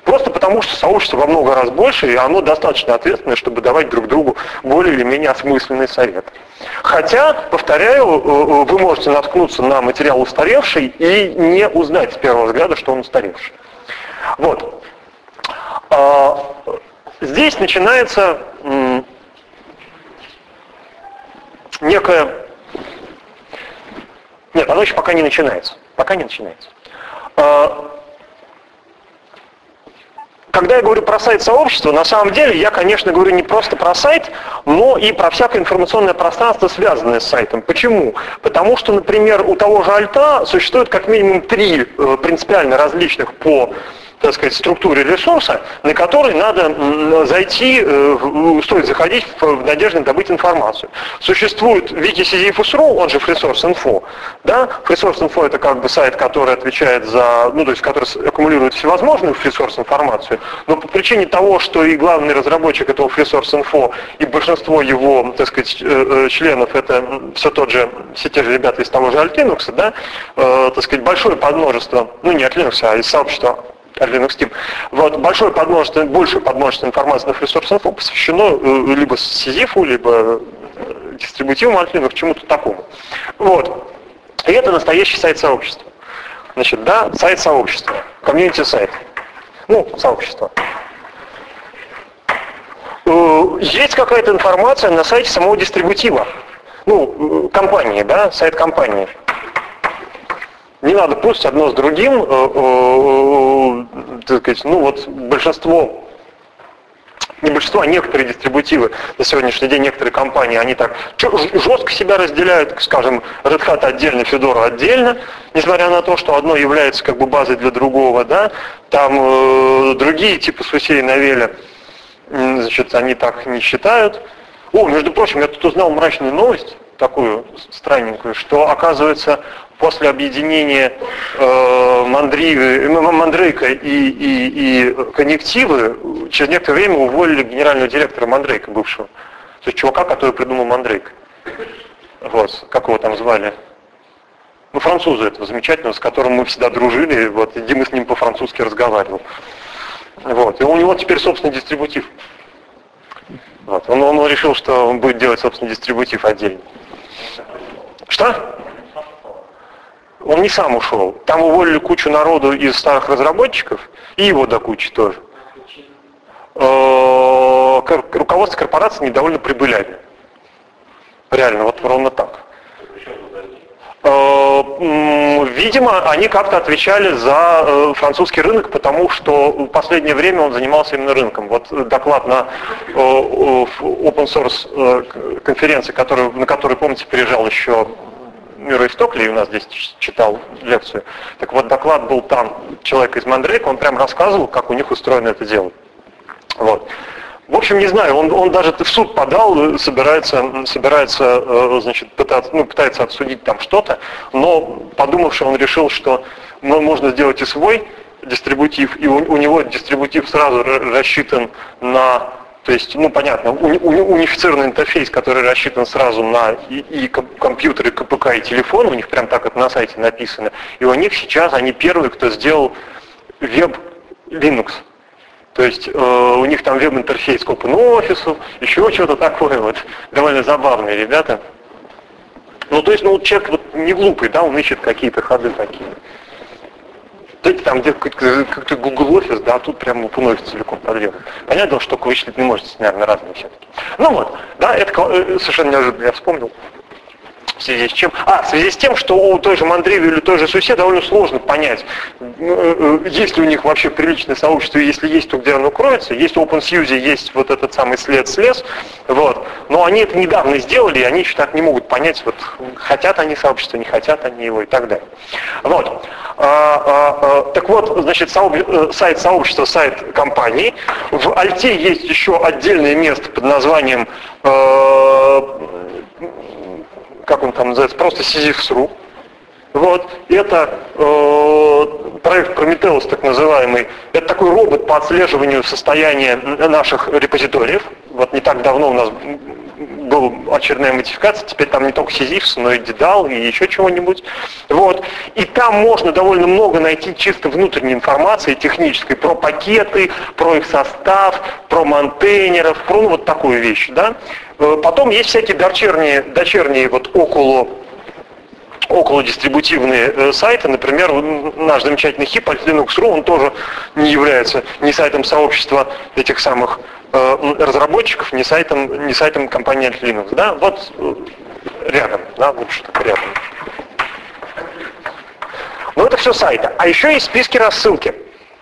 Просто потому, что сообщество во много раз больше, и оно достаточно ответственное, чтобы давать друг другу более или менее осмысленный совет. Хотя, повторяю, вы можете наткнуться на материал устаревший и не узнать с первого взгляда, что он устаревший. Вот. Здесь начинается некое... Нет, оно еще пока не начинается. Пока не начинается. Когда я говорю про сайт сообщества, на самом деле я, конечно, говорю не просто про сайт, но и про всякое информационное пространство, связанное с сайтом. Почему? Потому что, например, у того же Альта существует как минимум 3 принципиально различных по, так сказать, структуре ресурса, на который надо зайти, стоит заходить в надежде добыть информацию. Существует wiki-Sisyphus.ru, он же FreeSource.info. Да? FreeSource.info это как бы сайт, который отвечает за, ну то есть который аккумулирует всевозможную FreeSource информацию, но по причине того, что и главный разработчик этого FreeSource.info, и большинство его, так сказать, членов это все те же ребята из того же Alt-Linux, да, так сказать, большое подмножество, ну не от Linux, а из сообщества Linux Team. Вот, большое подмножество информации на FreeSource.info посвящено либо Сизифу, либо дистрибутивам Alt-Linux, чему-то такому. Вот. И это настоящий сайт сообщества. Значит, да, сайт сообщества, комьюнити-сайт. Ну, сообщество. Есть какая-то информация на сайте самого дистрибутива. Ну, компании, да, сайт компании. Не надо путать одно с другим, так сказать, ну вот большинство, не большинство, а некоторые дистрибутивы на сегодняшний день, некоторые компании, они так жестко себя разделяют, скажем, Red Hat отдельно, Fedora отдельно, несмотря на то, что одно является как бы базой для другого, да, там другие типа SUSE и Novell, значит, они так не считают. О, между прочим, я тут узнал мрачную новость, такую странненькую, что, оказывается, после объединения Мандрейка и Коннективы через некоторое время уволили генерального директора Мандрейка бывшего. То есть чувака, который придумал Мандрейк. Вот, как его там звали? Ну, француза этого замечательного, с которым мы всегда дружили, вот, и Дима с ним по-французски разговаривал. Вот, и у него теперь собственный дистрибутив. Вот, он решил, что он будет делать собственный дистрибутив отдельно. Что? Он не сам ушел. Там уволили кучу народу из старых разработчиков, и его до кучи тоже. Руководство корпорации недовольно прибылями. Реально, вот ровно так. Видимо, они как-то отвечали за французский рынок, потому что в последнее время он занимался именно рынком. Вот доклад на open source конференции, на которой, помните, приезжал еще Мюррей Стокли, у нас здесь читал лекцию. Так вот, доклад был там человека из Мандрейка, он прям рассказывал, как у них устроено это дело. Вот. В общем, не знаю, он даже в суд подал, собирается значит, пытается отсудить там что-то, но подумавши, он решил, что можно сделать и свой дистрибутив, и у него дистрибутив сразу рассчитан на, то есть, ну понятно, унифицированный интерфейс, который рассчитан сразу на и компьютеры, и КПК, и телефон, у них прям так это на сайте написано, и у них сейчас они первые, кто сделал веб Linux. То есть у них там веб-интерфейс к OpenOffice, еще что-то такое вот, довольно забавные ребята. Ну то есть, ну человек вот не глупый, да, он ищет какие-то ходы такие. Знаете, там где как-то Google Office, да, а тут прям OpenOffice целиком подвергнут. Понятно, что вычислить не можете, наверное, разные все-таки. Ну вот, да, это совершенно неожиданно я вспомнил. В связи с чем? В связи с тем, что у той же Мандрейки или той же SUSE довольно сложно понять, есть ли у них вообще приличное сообщество, и если есть, то где оно кроется. Есть в OpenSUSE, есть вот этот самый слез, вот. Но они это недавно сделали, и они еще так не могут понять, вот, хотят они сообщество, не хотят они его и так далее. Вот. Так вот, значит, сайт сообщества, сайт компании. В Альте есть еще отдельное место под названием как он там называется, просто Sisyphus.ru. Вот. Это проект Prometheus, так называемый. Это такой робот по отслеживанию состояния наших репозиториев. Вот не так давно у нас была очередная модификация, теперь там не только Sisyphus, но и Dedal, и еще чего-нибудь. Вот. И там можно довольно много найти чисто внутренней информации технической про пакеты, про их состав, про монтейнеров, про ну, вот такую вещь. Да? Потом есть всякие дочерние вот около дистрибутивные сайты, например, наш замечательный HIP Linux.ru, он тоже не является ни сайтом сообщества этих самых разработчиков, ни сайтом компании Alt Linux. Да? Вот рядом, да, лучше так рядом. Но это все сайты. А еще есть списки рассылки.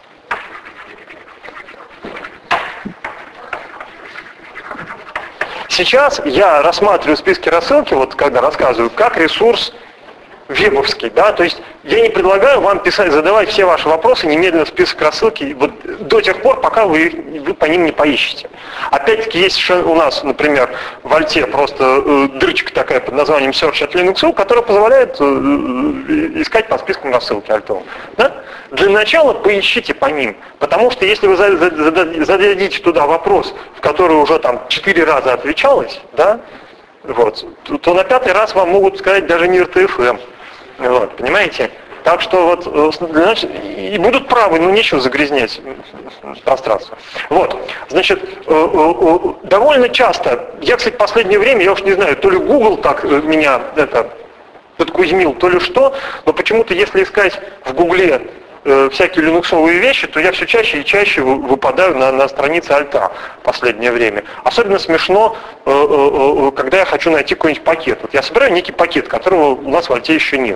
Сейчас я рассматриваю списки рассылки, вот когда рассказываю, как ресурс вебовский, да, то есть я не предлагаю вам писать, задавать все ваши вопросы немедленно в список рассылки вот, до тех пор, пока вы по ним не поищете. Опять-таки есть у нас, например, в Альте просто дырочка такая под названием Search at Linux.ru, которая позволяет искать по спискам рассылки альтовым. Да? Для начала поищите по ним, потому что если вы зададите туда вопрос, в который уже там 4 раза отвечалось, да, вот, то на 5-й раз вам могут сказать даже не РТФМ. Вот, понимаете? Так что вот, значит, и будут правы, но нечего загрязнять пространство. Вот, значит, довольно часто, я, кстати, в последнее время, я уж не знаю, то ли Google так меня подкузмил, то ли что, но почему-то, если искать в Гугле всякие линуксовые вещи, то я все чаще и чаще выпадаю на странице Альта в последнее время. Особенно смешно, когда я хочу найти какой-нибудь пакет. Вот я собираю некий пакет, которого у нас в Альте еще нет.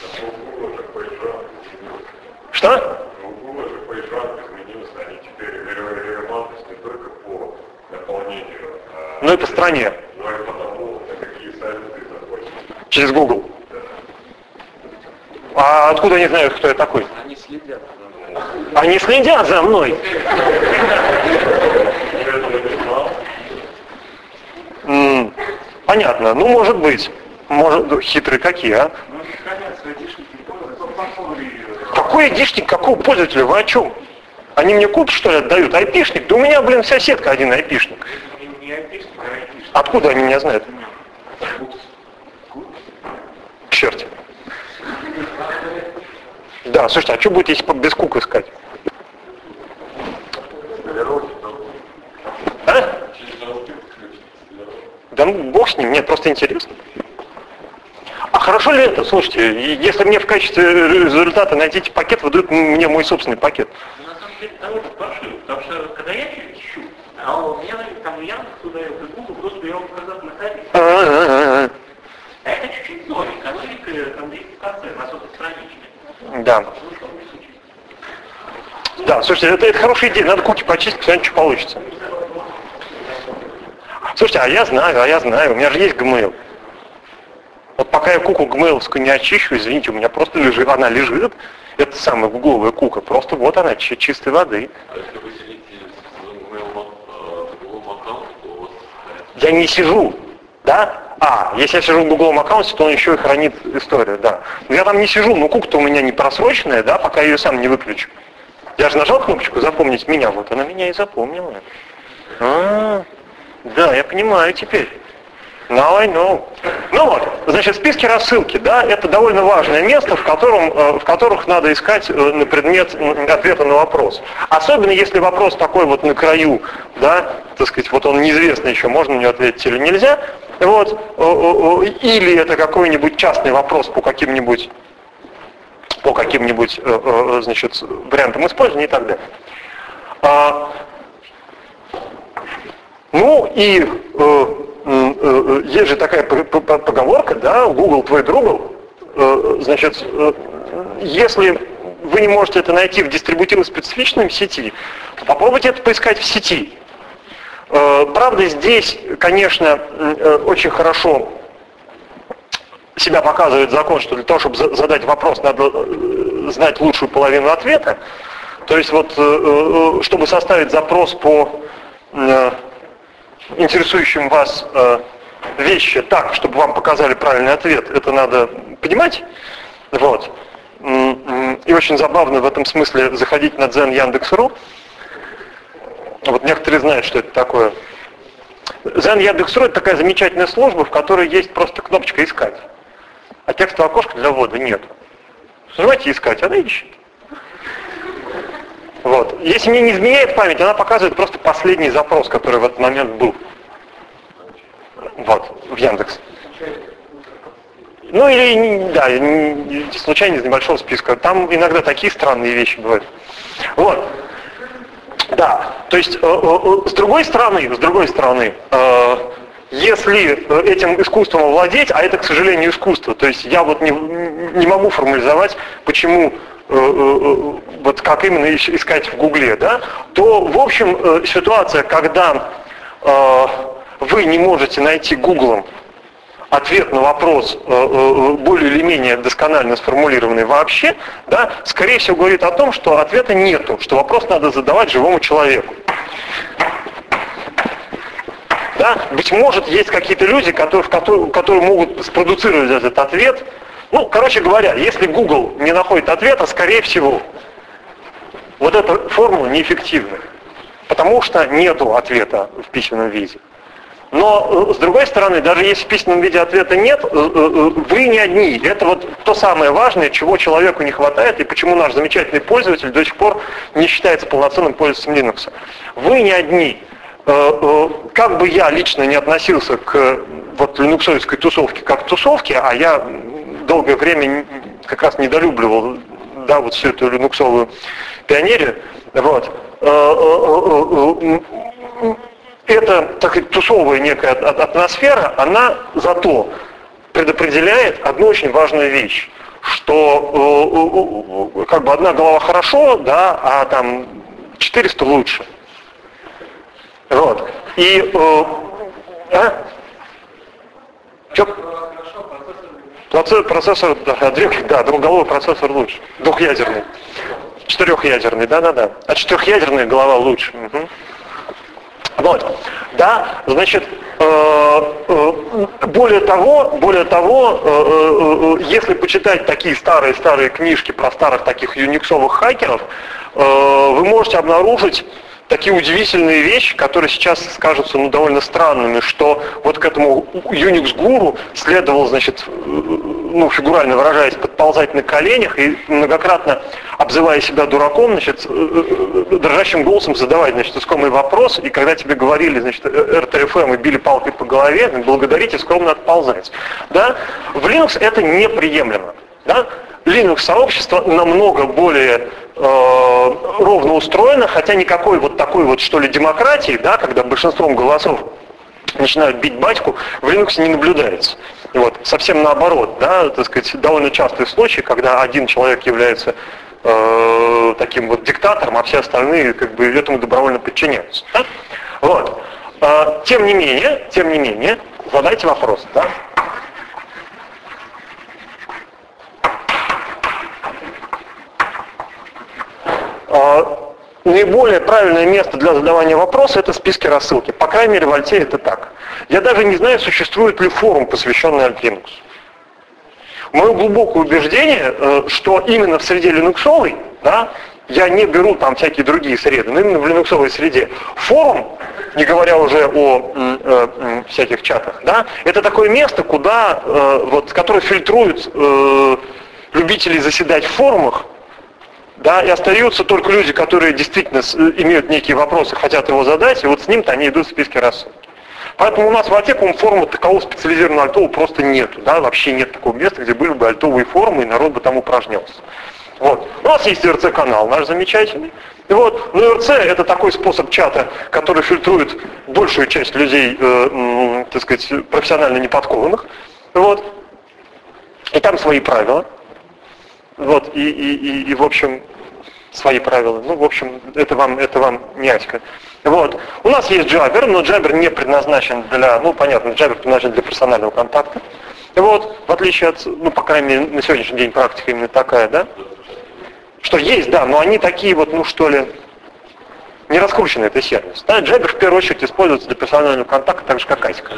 Что? Ну и по стране. Через Google. А откуда они знают, кто я такой? Они следят. Они следят за мной. Понятно. Ну, может быть. Хитрые какие, а? Какой айдишник, какого пользователя? Вы о чем? Они мне код, что ли, отдают? Айпишник? Да у меня, блин, вся сетка один айпишник. Не айпишник, а айпишник. Откуда они меня знают? Черт. Да, слушайте, а что будет, если без кук искать? А? Да ну, бог с ним, нет, просто интересно. А хорошо ли это? Слушайте, если мне в качестве результата найдите пакет, выдают мне мой собственный пакет. На самом деле довольно паршиво, потому что когда я ищу, а у меня там Яндекс туда и Google, просто я его показал находить. А это чуть-чуть нолик, а нолик там есть в конце, на сотостраничной. Да. Да, слушайте, это хорошая идея, надо куки почистить, посмотреть, что получится. Слушайте, а я знаю, у меня же есть Gmail. Вот пока я куку гмейловскую не очищу, извините, у меня просто она лежит, это самая гугловая кука, просто вот она, чистой воды. А если вы сидите с гугловым аккаунтом, то у вас... Я не сижу, да? Если я сижу в гугловом аккаунте, то он еще и хранит историю, да. Но я там не сижу, но кука-то у меня не просроченная, да, пока я ее сам не выключу. Я же нажал кнопочку «Запомнить меня», вот она меня и запомнила. Да, я понимаю теперь. Now I know. Ну вот, значит, списки рассылки, да, это довольно важное место, в которых надо искать на предмет ответа на вопрос. Особенно если вопрос такой вот на краю, да, так сказать, вот он неизвестно еще, можно на него ответить или нельзя, вот, или это какой-нибудь частный вопрос по каким-нибудь, значит, вариантам использования и так далее. Ну и есть же такая поговорка, да, Google твой друг, значит, если вы не можете это найти в дистрибутивно-специфичной сети, то попробуйте это поискать в сети. Правда, здесь, конечно, очень хорошо себя показывает закон, что для того, чтобы задать вопрос, надо знать лучшую половину ответа. То есть вот, чтобы составить запрос по интересующим вас вещи так, чтобы вам показали правильный ответ, это надо понимать. Вот. И очень забавно в этом смысле заходить на Дзен Яндекс.ру. Вот некоторые знают, что это такое. Zen Яндекс.ру — это такая замечательная служба, в которой есть просто кнопочка «Искать». А текстового окошка для ввода нет. Нажимаете «Искать», она ищет. Вот. Если мне не изменяет память, она показывает просто последний запрос, который в этот момент был. Вот, в Яндекс. Ну или, да, случайно из небольшого списка. Там иногда такие странные вещи бывают. Вот. Да, то есть, с другой стороны, если этим искусством овладеть, а это, к сожалению, искусство, то есть я вот не могу формализовать, почему, вот как именно искать в Гугле, да, то, в общем, ситуация, когда вы не можете найти Гуглом ответ на вопрос более или менее досконально сформулированный вообще, да, скорее всего говорит о том, что ответа нету, что вопрос надо задавать живому человеку. Да? Быть может, есть какие-то люди, которые могут спродуцировать этот ответ. Ну, короче говоря, если Google не находит ответа, скорее всего, вот эта формула неэффективна, потому что нету ответа в письменном виде. Но, с другой стороны, даже если в письменном виде ответа нет, вы не одни. Это вот то самое важное, чего человеку не хватает, и почему наш замечательный пользователь до сих пор не считается полноценным пользователем Linux. Вы не одни. Как бы я лично не относился к вот линуксовской тусовке как к тусовке, а я долгое время как раз недолюбливал, да, вот всю эту линуксовую пионерию, вот, эта, так сказать, тусовая некая атмосфера, она зато предопределяет одну очень важную вещь, что как бы одна голова хорошо, да, а там 400 лучше. Вот. И процессор, да, двухголовый процессор лучше. Двухъядерный. Четырехъядерный, да. А четырехъядерная голова лучше. Угу. Вот, да, значит, более того, если почитать такие старые книжки про старых таких юниксовых хакеров, вы можете обнаружить такие удивительные вещи, которые сейчас кажутся довольно странными, что вот к этому Unix-гуру следовало, значит, фигурально выражаясь, подползать на коленях и многократно, обзывая себя дураком, значит, дрожащим голосом задавать, значит, искомый вопрос, и когда тебе говорили, значит, РТФМ и били палкой по голове, благодарить и скромно отползать. Да? В Linux это неприемлемо. Да? Linux-сообщество намного более ровно устроено, хотя никакой вот такой вот, что ли, демократии, да, когда большинством голосов начинают бить батьку, в Linux не наблюдается. И вот, совсем наоборот, да, так сказать, довольно частый случай, когда один человек является таким вот диктатором, а все остальные как бы этому добровольно подчиняются. Да? Вот. Тем не менее, задайте вопрос, да? Наиболее правильное место для задавания вопроса — это списки рассылки. По крайней мере, в Альте это так. Я даже не знаю, существует ли форум, посвященный Alt-Linux. Мое глубокое убеждение, что именно в среде линуксовой, да, я не беру там всякие другие среды, но именно в линуксовой среде форум, не говоря уже о всяких чатах, да, это такое место, куда, которое фильтрует любителей заседать в форумах, да, и остаются только люди, которые действительно имеют некие вопросы, хотят его задать, и вот с ним-то они идут в списке рассылки. Поэтому у нас в Альте, по-моему, форума такого специализированного альтового просто нету. Да? Вообще нет такого места, где были бы альтовые форумы, и народ бы там упражнялся. Вот. У нас есть РЦ-канал наш замечательный. И вот, но РЦ — это такой способ чата, который фильтрует большую часть людей, так сказать, профессионально неподкованных. Вот. И там свои правила. Вот, и в общем, свои правила. Ну, в общем, это вам не Аська. Вот. У нас есть Jabber, но Jabber не предназначен для, понятно, Jabber предназначен для персонального контакта. Вот, в отличие от, по крайней мере, на сегодняшний день практика именно такая, да? Что есть, да, но они такие вот, что ли, не раскрученный это сервис. Да? Jabber в первую очередь используется для персонального контакта, так же как Аська.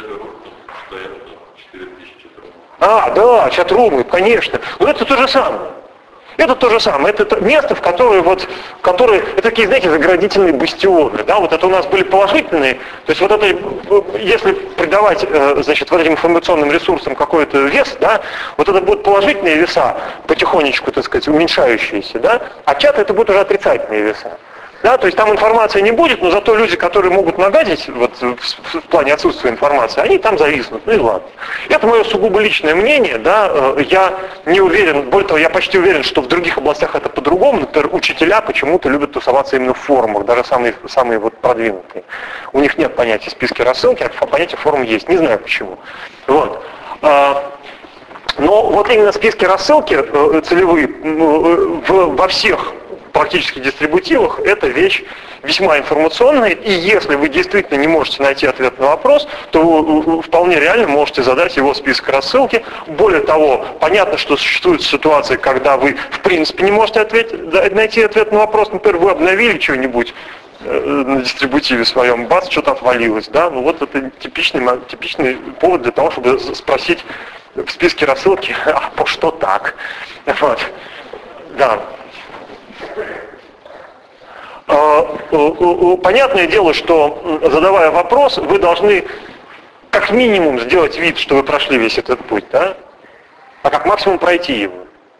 Да, чат-румы, конечно. Но это то же самое. Это то же самое, это место, которое это такие, знаете, заградительные бастионы, да, вот это у нас были положительные, то есть вот это, если придавать, значит, вот этим информационным ресурсам какой-то вес, да, вот это будут положительные веса, потихонечку, так сказать, уменьшающиеся, да, а чат это будут уже отрицательные веса. Да, то есть там информации не будет, но зато люди, которые могут нагадить вот, в плане отсутствия информации, они там зависнут. Ну и ладно. Это мое сугубо личное мнение. Да, я не уверен, более того, я почти уверен, что в других областях это по-другому. Например, учителя почему-то любят тусоваться именно в форумах, даже самые вот продвинутые. У них нет понятия списки рассылки, а понятие форум есть. Не знаю почему. Вот. Но вот именно списки рассылки целевые во всех практически дистрибутивах это вещь весьма информационная, и если вы действительно не можете найти ответ на вопрос, то вы вполне реально можете задать его в список рассылки. Более того, понятно, что существуют ситуации, когда вы в принципе не можете найти ответ на вопрос, например, вы обновили что-нибудь на дистрибутиве своем, бац, что-то отвалилось, да, ну вот это типичный повод для того, чтобы спросить в списке рассылки, а что так, вот, да. Понятное дело, что задавая вопрос, вы должны как минимум сделать вид, что вы прошли весь этот путь, да? А как максимум пройти его.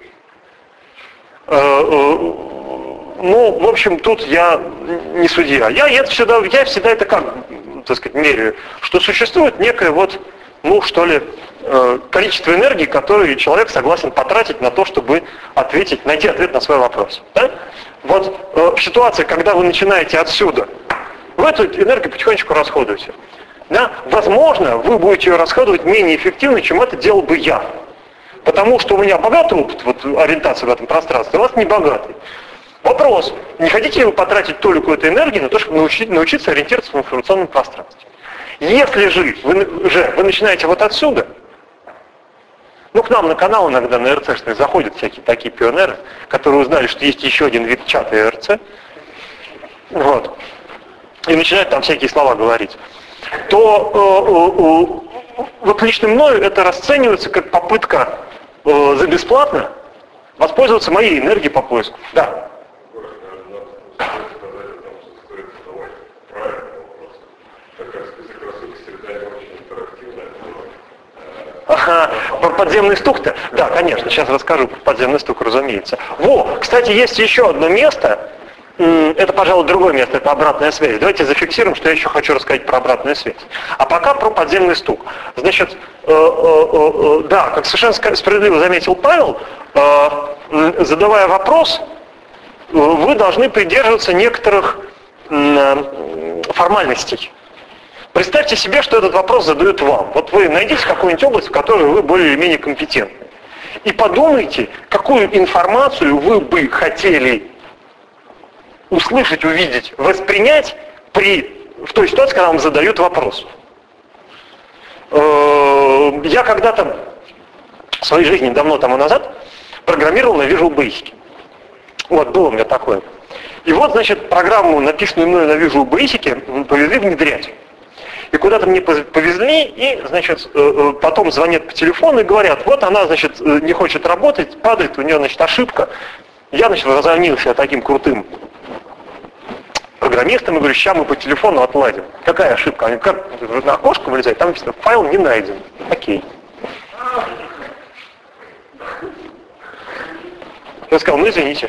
Ну, в общем, тут я не судья. Я всегда это как, так сказать, меряю, что существует некое вот, ну, что ли, количество энергии, которое человек согласен потратить на то, чтобы найти ответ на свой вопрос. Да? Вот в ситуации, когда вы начинаете отсюда, вы эту энергию потихонечку расходуете. Да? Возможно, вы будете ее расходовать менее эффективно, чем это делал бы я. Потому что у меня богатый опыт ориентации в этом пространстве, а у вас не богатый. Вопрос, не хотите ли вы потратить толику этой энергии на то, чтобы научиться ориентироваться в информационном пространстве? Если же вы начинаете вот отсюда, ну, к нам на канал иногда на РЦ заходят всякие такие пионеры, которые узнали, что есть еще один вид чата РЦ, вот, и начинают там всякие слова говорить, то вот лично мною это расценивается как попытка за бесплатно воспользоваться моей энергией по поиску. Да. Ага, про подземный стук-то? Да, конечно, сейчас расскажу про подземный стук, разумеется. Кстати, есть еще одно место, это, пожалуй, другое место, это обратная связь. Давайте зафиксируем, что я еще хочу рассказать про обратную связь. А пока про подземный стук. Значит, да, как совершенно справедливо заметил Павел, задавая вопрос, вы должны придерживаться некоторых формальностей. Представьте себе, что этот вопрос задают вам. Вот вы найдите какую-нибудь область, в которой вы более или менее компетентны. И подумайте, какую информацию вы бы хотели услышать, увидеть, воспринять в той ситуации, когда вам задают вопрос. Я когда-то в своей жизни, давно тому назад, программировал на Visual Basic. Вот, было у меня такое. И вот, значит, программу, написанную мной на Visual Basic, повезли внедрять. И куда-то мне повезли, и, значит, потом звонят по телефону и говорят, вот она, значит, не хочет работать, падает, у нее, значит, ошибка. Я, значит, раззвонился таким крутым программистом и говорю, сейчас мы по телефону отладим. Какая ошибка? Они как на окошко вылезает, там написано, файл не найден. Окей. Я сказал, ну извините.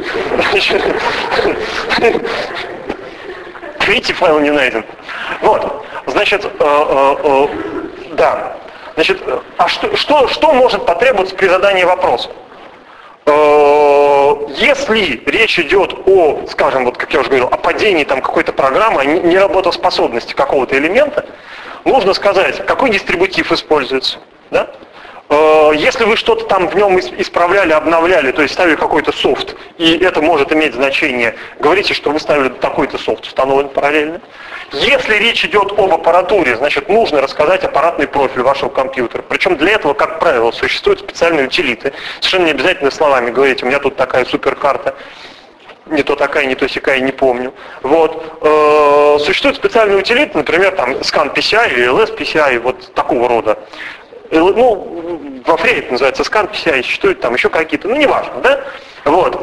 Видите, файл не найден. Вот. Значит, да. Значит, а что может потребоваться при задании вопроса? Если речь идет о, скажем, вот как я уже говорил, о падении там какой-то программы, о неработоспособности какого-то элемента, нужно сказать, какой дистрибутив используется. Да? Если вы что-то там в нем исправляли, обновляли, то есть ставили какой-то софт, и это может иметь значение, говорите, что вы ставили такой-то софт, установлен параллельно. Если речь идет об аппаратуре, значит, нужно рассказать аппаратный профиль вашего компьютера. Причем для этого, как правило, существуют специальные утилиты. Совершенно не обязательно словами говорить, у меня тут такая суперкарта, не то такая, не то сякая, не помню. Вот. Существуют специальные утилиты, например, там scan PCI или LS PCI, вот такого рода. Ну, во фре это называется scan PCI, существуют там еще какие-то, ну, неважно, да? Вот.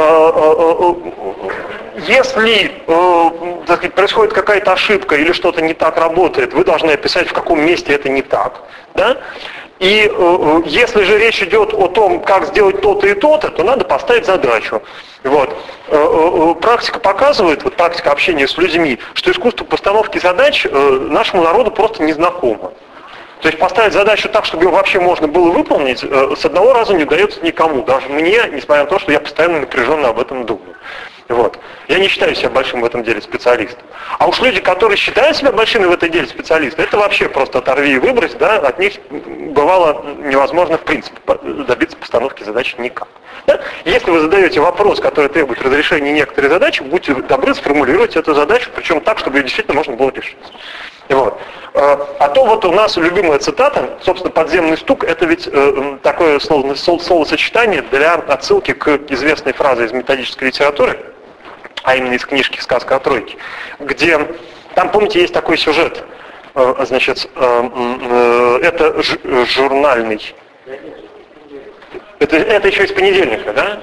Если так сказать, происходит какая-то ошибка или что-то не так работает, вы должны описать, в каком месте это не так. Да? И если же речь идет о том, как сделать то-то и то-то, то надо поставить задачу. Вот. Практика показывает, вот практика общения с людьми, что искусство постановки задач нашему народу просто не знакомо. То есть поставить задачу так, чтобы ее вообще можно было выполнить, с одного раза не удается никому, даже мне, несмотря на то, что я постоянно напряженно об этом думаю. Вот. Я не считаю себя большим в этом деле специалистом. А уж люди, которые считают себя большими в этом деле специалистами, это вообще просто оторви и выбрось, да, от них бывало невозможно в принципе добиться постановки задачи никак. Да? Если вы задаете вопрос, который требует разрешения некоторой задачи, будьте добры сформулировать эту задачу, причем так, чтобы ее действительно можно было решить. Вот. А то вот у нас любимая цитата, собственно, подземный стук, это ведь такое словосочетание для отсылки к известной фразе из методической литературы, а именно из книжки «Сказка о тройке», где, там, помните, есть такой сюжет, значит, это журнальный, это еще из понедельника, да?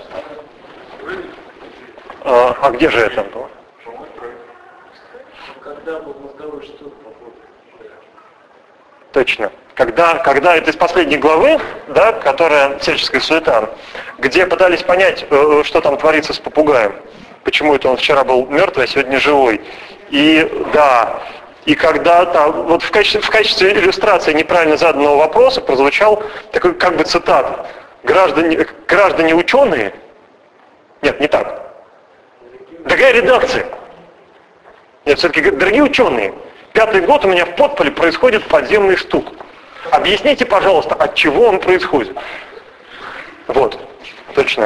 А где же это было? Когда был мозговой штурм по поводу. Точно. Когда это из последней главы, да, которая «Всяческая суета», где пытались понять, что там творится с попугаем, почему это он вчера был мертвый, а сегодня живой. И да, и когда-то, вот в качестве иллюстрации неправильно заданного вопроса прозвучал такой как бы цитат: граждане ученые, нет, не так, дорогая редакция, нет, все-таки, дорогие ученые, 5-й год у меня в подполе происходит подземный стук. Объясните, пожалуйста, от чего он происходит. Вот, точно.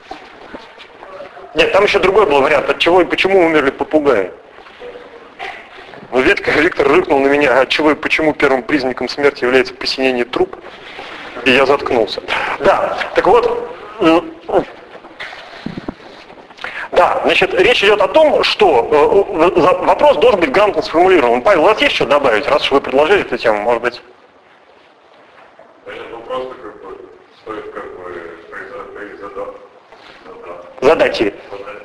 Нет, там еще другой был вариант, от чего и почему умерли попугаи. Ну, Виктор рыкнул на меня, от чего и почему первым признаком смерти является посинение труб, и я заткнулся. Да, так вот, да, значит, речь идет о том, что вопрос должен быть грамотно сформулирован. Павел, у вас есть что добавить, раз уж вы предложили эту тему, может быть? Ну просто стоит Задать ей.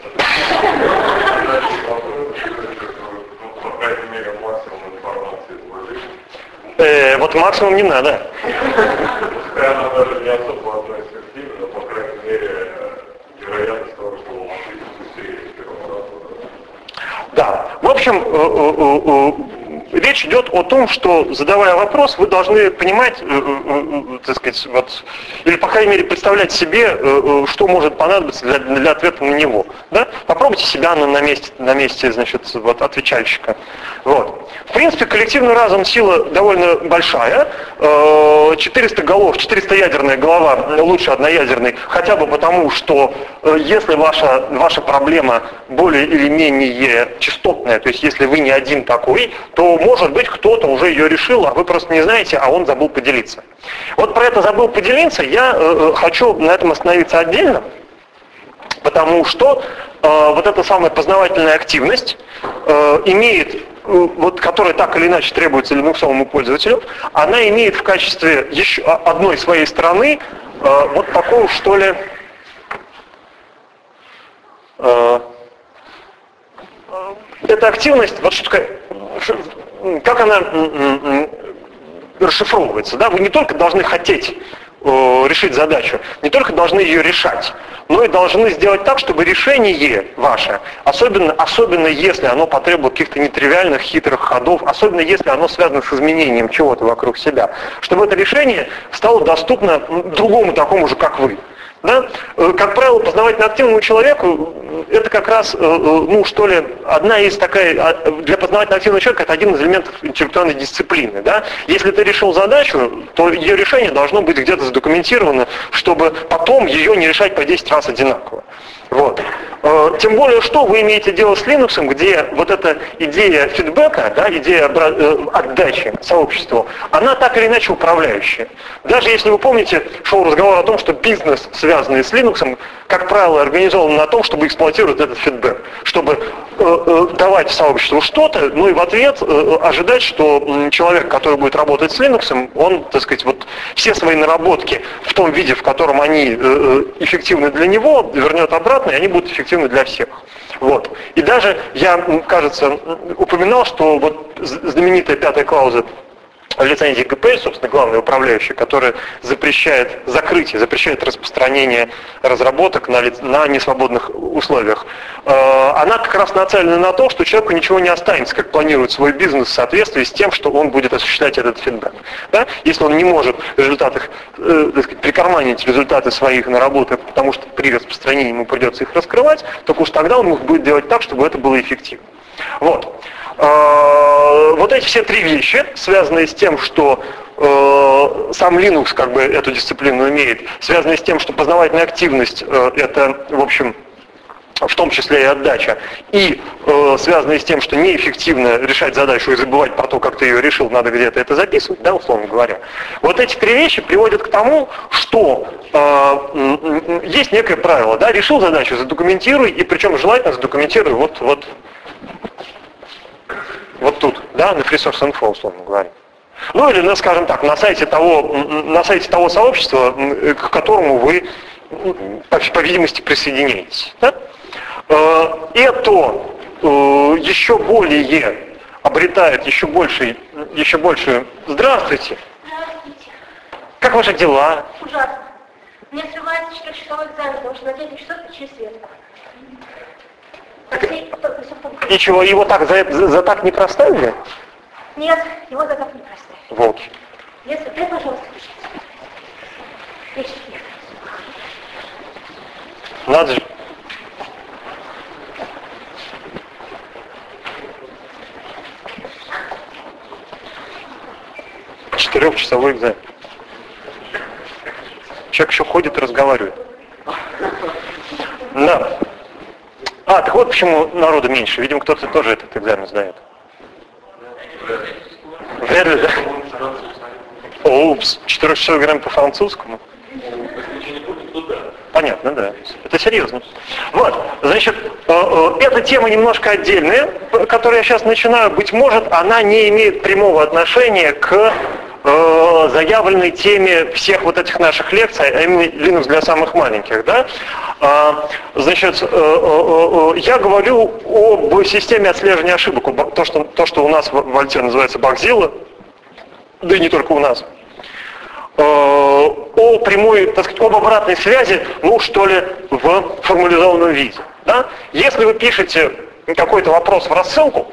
По крайней мере, максимум информации изложить. Вот максимум не надо. Пускай она даже не особо относится к ним, но, по крайней мере, вероятность того, что вы можете быстрее с первого раза. Да, в общем, речь идет о том, что, задавая вопрос, вы должны понимать, так сказать, вот, или, по крайней мере, представлять себе, что может понадобиться для ответа на него. Да? Попробуйте себя на месте, значит, вот, отвечальщика. Вот. В принципе, коллективный разум сила довольно большая. 400 голов, 400-ядерная голова лучше одноядерной, хотя бы потому, что если ваша проблема более или менее частотная, то есть если вы не один такой, то, может быть, кто-то уже ее решил, а вы просто не знаете, а он забыл поделиться. Вот про это забыл поделиться, я хочу на этом остановиться отдельно, потому что вот эта самая познавательная активность имеет, вот, которая так или иначе требуется линуксовому пользователю, она имеет в качестве еще одной своей стороны вот такую, что ли, эта активность, вот что такое, как она расшифровывается, да? Вы не только должны хотеть решить задачу, не только должны ее решать, но и должны сделать так, чтобы решение ваше, особенно если оно потребует каких-то нетривиальных, хитрых ходов, особенно если оно связано с изменением чего-то вокруг себя, чтобы это решение стало доступно другому такому же, как вы. Да? Как правило, познавательно активному человеку это как раз, ну что ли, для познавательно активного человека это один из элементов интеллектуальной дисциплины. Да? Если ты решил задачу, то ее решение должно быть где-то задокументировано, чтобы потом ее не решать по 10 раз одинаково. Вот. Тем более, что вы имеете дело с Linux, где вот эта идея фидбэка, да, идея отдачи сообществу, она так или иначе управляющая. Даже если вы помните, шел разговор о том, что бизнес, связанный с Linux, как правило, организован на том, чтобы эксплуатировать этот фидбэк, чтобы давать сообществу что-то, ну и в ответ ожидать, что человек, который будет работать с Linux, он, так сказать, вот все свои наработки в в том виде, в котором они эффективны для него, вернет обратно, и они будут эффективны для всех. Вот. И даже я, кажется, упоминал, что вот знаменитая 5-я клауза лицензии ГПЛ, собственно, главный управляющий, который запрещает распространение разработок на несвободных условиях. Она как раз нацелена на то, что человеку ничего не останется, как планирует свой бизнес в соответствии с тем, что он будет осуществлять этот фидбэк. Да? Если он не может прикарманить результаты своих наработок, потому что при распространении ему придется их раскрывать, только уж тогда он будет делать так, чтобы это было эффективно. Вот. Вот эти все три вещи, связанные с тем, что сам Linux как бы эту дисциплину имеет, связанные с тем, что познавательная активность это, в общем, в том числе и отдача, и связанные с тем, что неэффективно решать задачу и забывать про то, как ты ее решил, надо где-то это записывать, да, условно говоря. Вот эти три вещи приводят к тому, что есть некое правило, да, решил задачу, задокументируй, и причем желательно задокументируй вот тут, да, на FreeSource.info, условно говоря. Ну или, скажем так, на сайте того сообщества, к которому вы, по видимости, присоединяетесь. Да? Это еще более обретает еще большую. Здравствуйте. Здравствуйте. Как ваши дела? Ужасно. Мне срывается 4-часовой экзамен, потому что на 9 часов включили свет. И чего, его так за так не проставили? Нет, его за так не проставили. Волки. Если ты, пожалуйста, пишите. Надо же. Четырехчасовой экзамен. Человек еще ходит и разговаривает. Да. Так вот почему народу меньше. Видимо, кто-то тоже этот экзамен сдает. Вряд ли, да? Упс, 4-часовой экзамен по французскому. Понятно, да. Это серьезно. Вот, значит, эта тема немножко отдельная, которую я сейчас начинаю. Быть может, она не имеет прямого отношения к заявленной теме всех вот этих наших лекций, а именно Linux для самых маленьких, да? Значит, я говорю об системе отслеживания ошибок, то, что у нас в Альте называется Bugzilla, да и не только у нас. О прямой, так сказать, об обратной связи, что ли, в формализованном виде. Да? Если вы пишете какой-то вопрос в рассылку,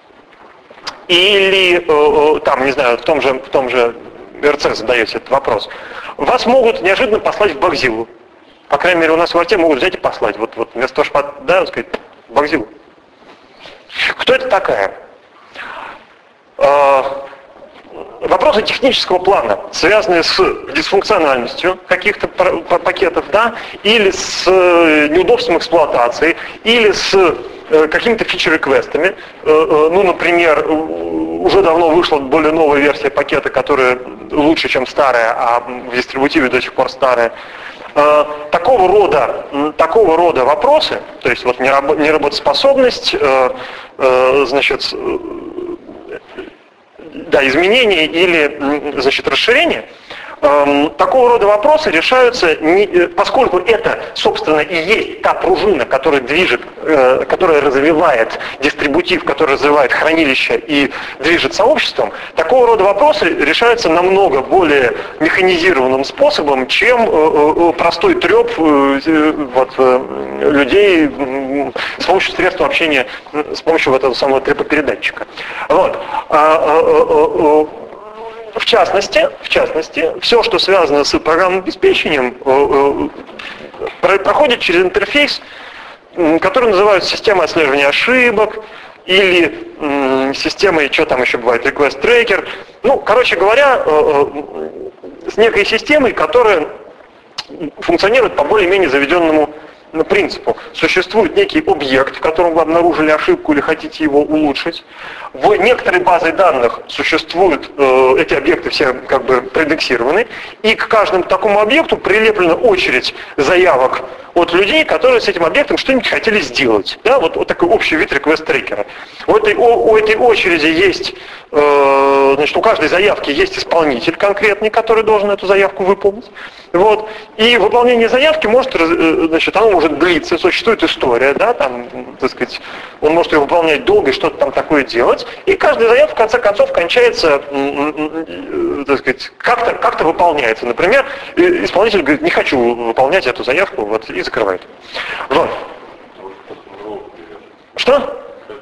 или там, не знаю, в том же РЦ задаете этот вопрос, вас могут неожиданно послать в Bugzilla. По крайней мере, у нас в Арте могут взять и послать. Вот вместо того, чтобы, да, сказать, Bugzilla. Кто это такая? Вопросы технического плана, связанные с дисфункциональностью каких-то пакетов, да, или с неудобством эксплуатации, или с какими-то фичер-реквестами. Например, уже давно вышла более новая версия пакета, которая лучше, чем старая, а в дистрибутиве до сих пор старая. Такого рода вопросы, то есть вот неработоспособность, значит, да, изменения или, значит, расширение, такого рода вопросы решаются, поскольку это, собственно, и есть та пружина, которая движет, которая развивает дистрибутив, который развивает хранилище и движет сообществом, такого рода вопросы решаются намного более механизированным способом, чем простой треп людей с помощью средств общения, с помощью этого самого трепопередатчика. Вот. В частности, все, что связано с программным обеспечением, проходит через интерфейс, который называют системой отслеживания ошибок или системой, что там еще бывает, request tracker. Короче говоря, с некой системой, которая функционирует по более-менее заведенному принципу. Существует некий объект, в котором вы обнаружили ошибку или хотите его улучшить. В некоторой базе данных существуют, эти объекты все проиндексированы, и к каждому такому объекту прилеплена очередь заявок от людей, которые с этим объектом что-нибудь хотели сделать. Да, вот такой общий вид реквест-трекера. У этой очереди есть, значит, у каждой заявки есть исполнитель конкретный, который должен эту заявку выполнить. Вот. И выполнение заявки может, значит, оно может длиться, существует история, да, там, так сказать, он может ее выполнять долго и что-то там такое делать. И каждая заявка в конце концов кончается, так сказать, как-то выполняется. Например, исполнитель говорит, не хочу выполнять эту заявку, вот, и закрывает. Вот. Что?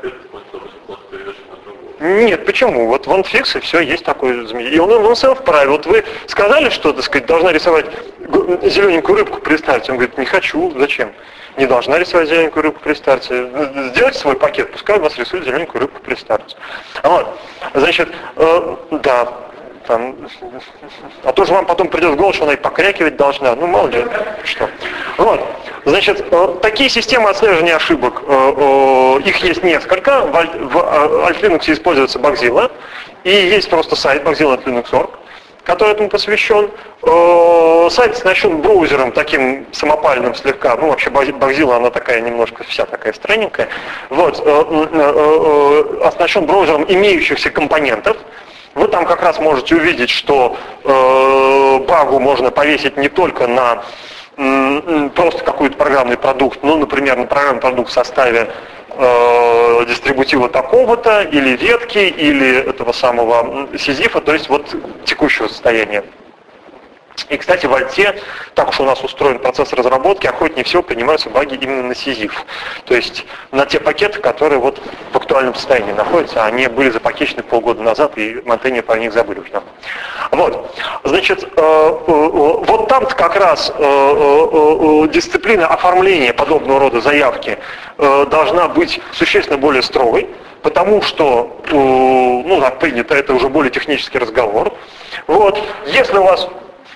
Нет, почему? Вот в OneFix и все, есть такой змей. И он self-правил. Вот вы сказали, что, так сказать, должна рисовать зелененькую рыбку при старте. Он говорит, не хочу, зачем? Не должна рисовать зелененькую рыбку при старте. Сделайте свой пакет, пускай у вас рисует зелененькую рыбку при старте. Вот. Значит, да, там, а то же вам потом придет в голову, что она и покрякивать должна. Ну, мало ли что. Вот. Значит, такие системы отслеживания ошибок, их есть несколько. В Alt Linux используется Bugzilla. И есть просто сайт bugzilla.linux.org, который этому посвящен. Сайт оснащен браузером таким самопальным слегка. Ну, вообще Bugzilla, она такая немножко вся такая странненькая. Вот. Оснащен браузером имеющихся компонентов. Вы там как раз можете увидеть, что багу можно повесить не только на просто какой-то программный продукт, ну, например, на программный продукт в составе дистрибутива такого-то, или ветки, или этого самого сизифа, то есть вот текущего состояния. И, кстати, в Альте, так уж у нас устроен процесс разработки, охотнее всего принимаются баги именно на сизиф. То есть на те пакеты, которые вот в актуальном состоянии находятся, они были запакечены полгода назад, и монтейнеры про них забыли. Вот. Значит, вот там-то как раз дисциплина оформления подобного рода заявки должна быть существенно более строгой, потому что, ну, так принято, это уже более технический разговор. Вот. Если у вас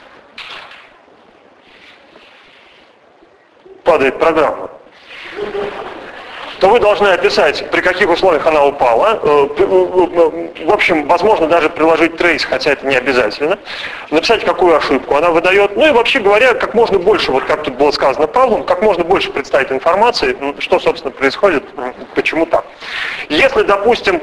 падает программа, то вы должны описать, при каких условиях она упала. В общем, возможно даже приложить трейс, хотя это не обязательно. Написать, какую ошибку она выдает. Ну и вообще говоря, как можно больше, вот как тут было сказано Павлом, как можно больше представить информации, что, собственно, происходит, почему так. Если, допустим,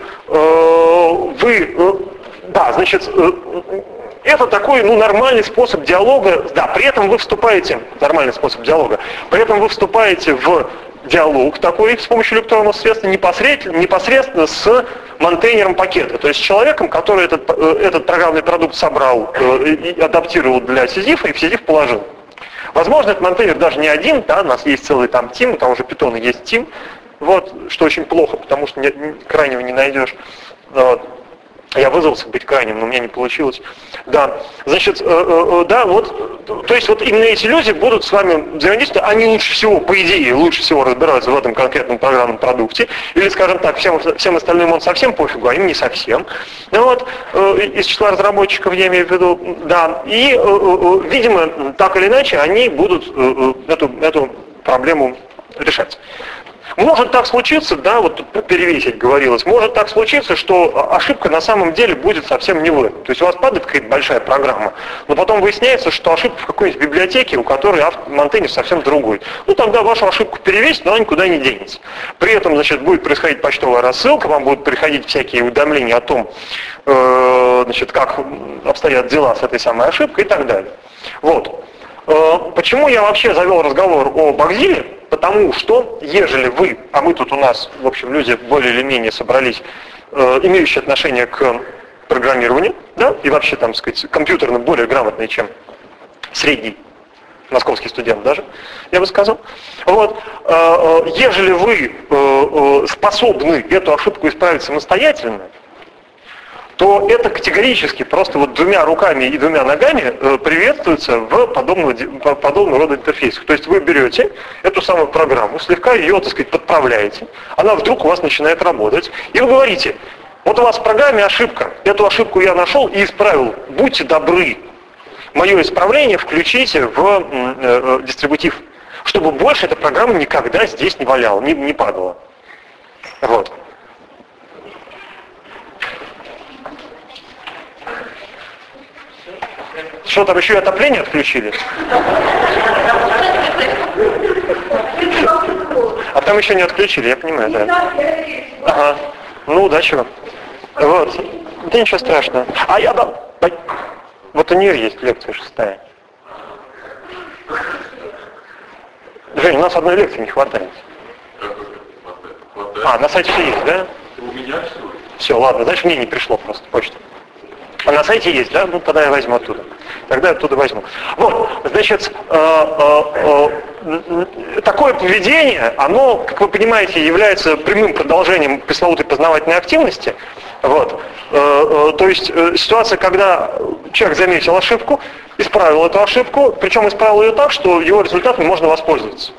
да, значит, это такой, ну, нормальный способ диалога, да, при этом вы вступаете, нормальный способ диалога, при этом вы вступаете в диалог такой с помощью электронного средства непосредственно с монтейнером пакета, то есть с человеком, который этот программный продукт собрал и адаптировал для сизифа и в сизиф положил. Возможно, этот монтейнер даже не один, да, у нас есть целый там тим, у того же Python есть тим, вот, что очень плохо, потому что крайнего не найдешь. Вот. Я вызвался быть крайним, но у меня не получилось. Да, значит, да, вот, то есть вот именно эти люди будут с вами взаимодействовать, они лучше всего, по идее, лучше всего разбираются в этом конкретном программном продукте, или, скажем так, всем остальным он совсем пофигу, а им не совсем. Ну вот, из числа разработчиков я имею в виду, да, и, видимо, так или иначе, они будут эту проблему решать. Может так случиться, да, вот тут перевесить говорилось, может так случиться, что ошибка на самом деле будет совсем не в этом. То есть у вас падает какая-то большая программа, но потом выясняется, что ошибка в какой-нибудь библиотеке, у которой монтейнер совсем другой. Ну тогда вашу ошибку перевесить, но она никуда не денется. При этом, значит, будет происходить почтовая рассылка, вам будут приходить всякие уведомления о том, значит, как обстоят дела с этой самой ошибкой и так далее. Вот. Почему я вообще завел разговор о Bugzilla? Потому что, ежели вы, а мы тут у нас, в общем, люди более или менее собрались, имеющие отношение к программированию, да, и вообще, там, сказать, компьютерно более грамотные, чем средний московский студент даже, я бы сказал. Вот, ежели вы способны эту ошибку исправить самостоятельно, то это категорически просто вот двумя руками и двумя ногами приветствуется в подобного рода интерфейсах. То есть вы берете эту самую программу, слегка ее, так сказать, подправляете, она вдруг у вас начинает работать, и вы говорите, вот у вас в программе ошибка, эту ошибку я нашел и исправил, будьте добры, мое исправление включите в дистрибутив, чтобы больше эта программа никогда здесь не валяла, не падала. Вот. Что там, еще и отопление отключили? там еще не отключили, я понимаю, да. Ага. Ну, удачи вам. Вот. Да ничего страшного. Вот у нее есть лекция 6. Жень, у нас одной лекции не хватает. На сайте все есть, да? У меня все. Все, ладно, значит, мне не пришло просто почта. А на сайте есть, да? Ну, тогда я возьму оттуда. Тогда я оттуда возьму. Вот, значит, такое поведение, оно, как вы понимаете, является прямым продолжением пресловутой познавательной активности. Вот. То есть ситуация, когда человек заметил ошибку, исправил эту ошибку, причем исправил ее так, что его результатами можно воспользоваться.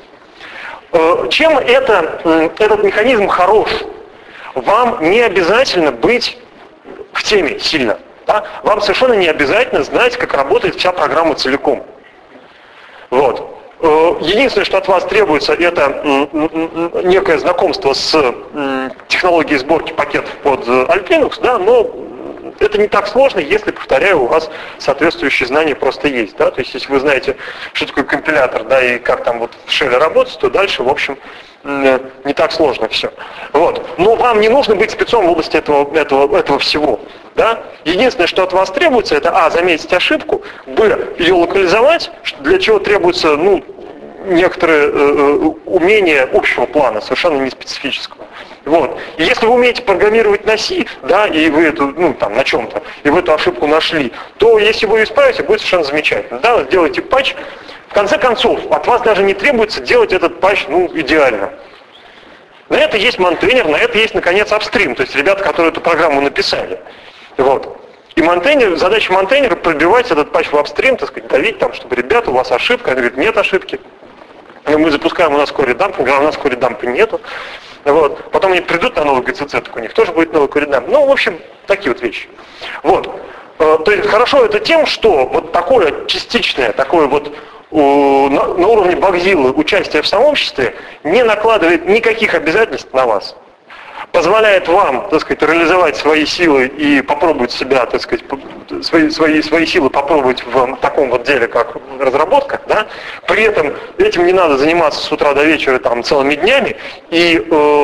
Чем этот механизм хорош? Вам не обязательно быть в теме сильно. Да? Вам совершенно не обязательно знать, как работает вся программа целиком. Вот. Единственное, что от вас требуется, это некое знакомство с технологией сборки пакетов под Alt Linux, да, но это не так сложно, если, повторяю, у вас соответствующие знания просто есть. Да? То есть, если вы знаете, что такое компилятор, да, и как там вот в шеле работать, то дальше, в общем, не так сложно все. Вот. Но вам не нужно быть спецом в области этого всего. Да? Единственное, что от вас требуется, это заметить ошибку, ее локализовать, для чего требуется некоторые умения общего плана, совершенно не специфического. Вот. И если вы умеете программировать на C, да, и вы эту, на чем-то, и вы эту ошибку нашли, то если вы ее исправите, будет совершенно замечательно. Да? Сделайте патч. В конце концов, от вас даже не требуется делать этот патч идеально. На это есть монтейнер, на это есть, наконец, апстрим, то есть ребята, которые эту программу написали. Вот. И задача монтейнера пробивать этот патч в апстрим, так сказать, давить там, чтобы ребята, у вас ошибка, они говорят, нет ошибки. И мы запускаем, у нас коридамп, у нас коридампа нету. Вот. Потом они придут на новый GCC, так у них тоже будет новый коридамп. В общем, такие вот вещи. Вот. То есть хорошо это тем, что вот такое частичное, такое вот на уровне багзилы участие в сообществе не накладывает никаких обязательств на вас. Позволяет вам, так сказать, реализовать свои силы и попробовать себя, так сказать, свои силы попробовать в таком вот деле, как разработка, да? При этом этим не надо заниматься с утра до вечера там целыми днями, и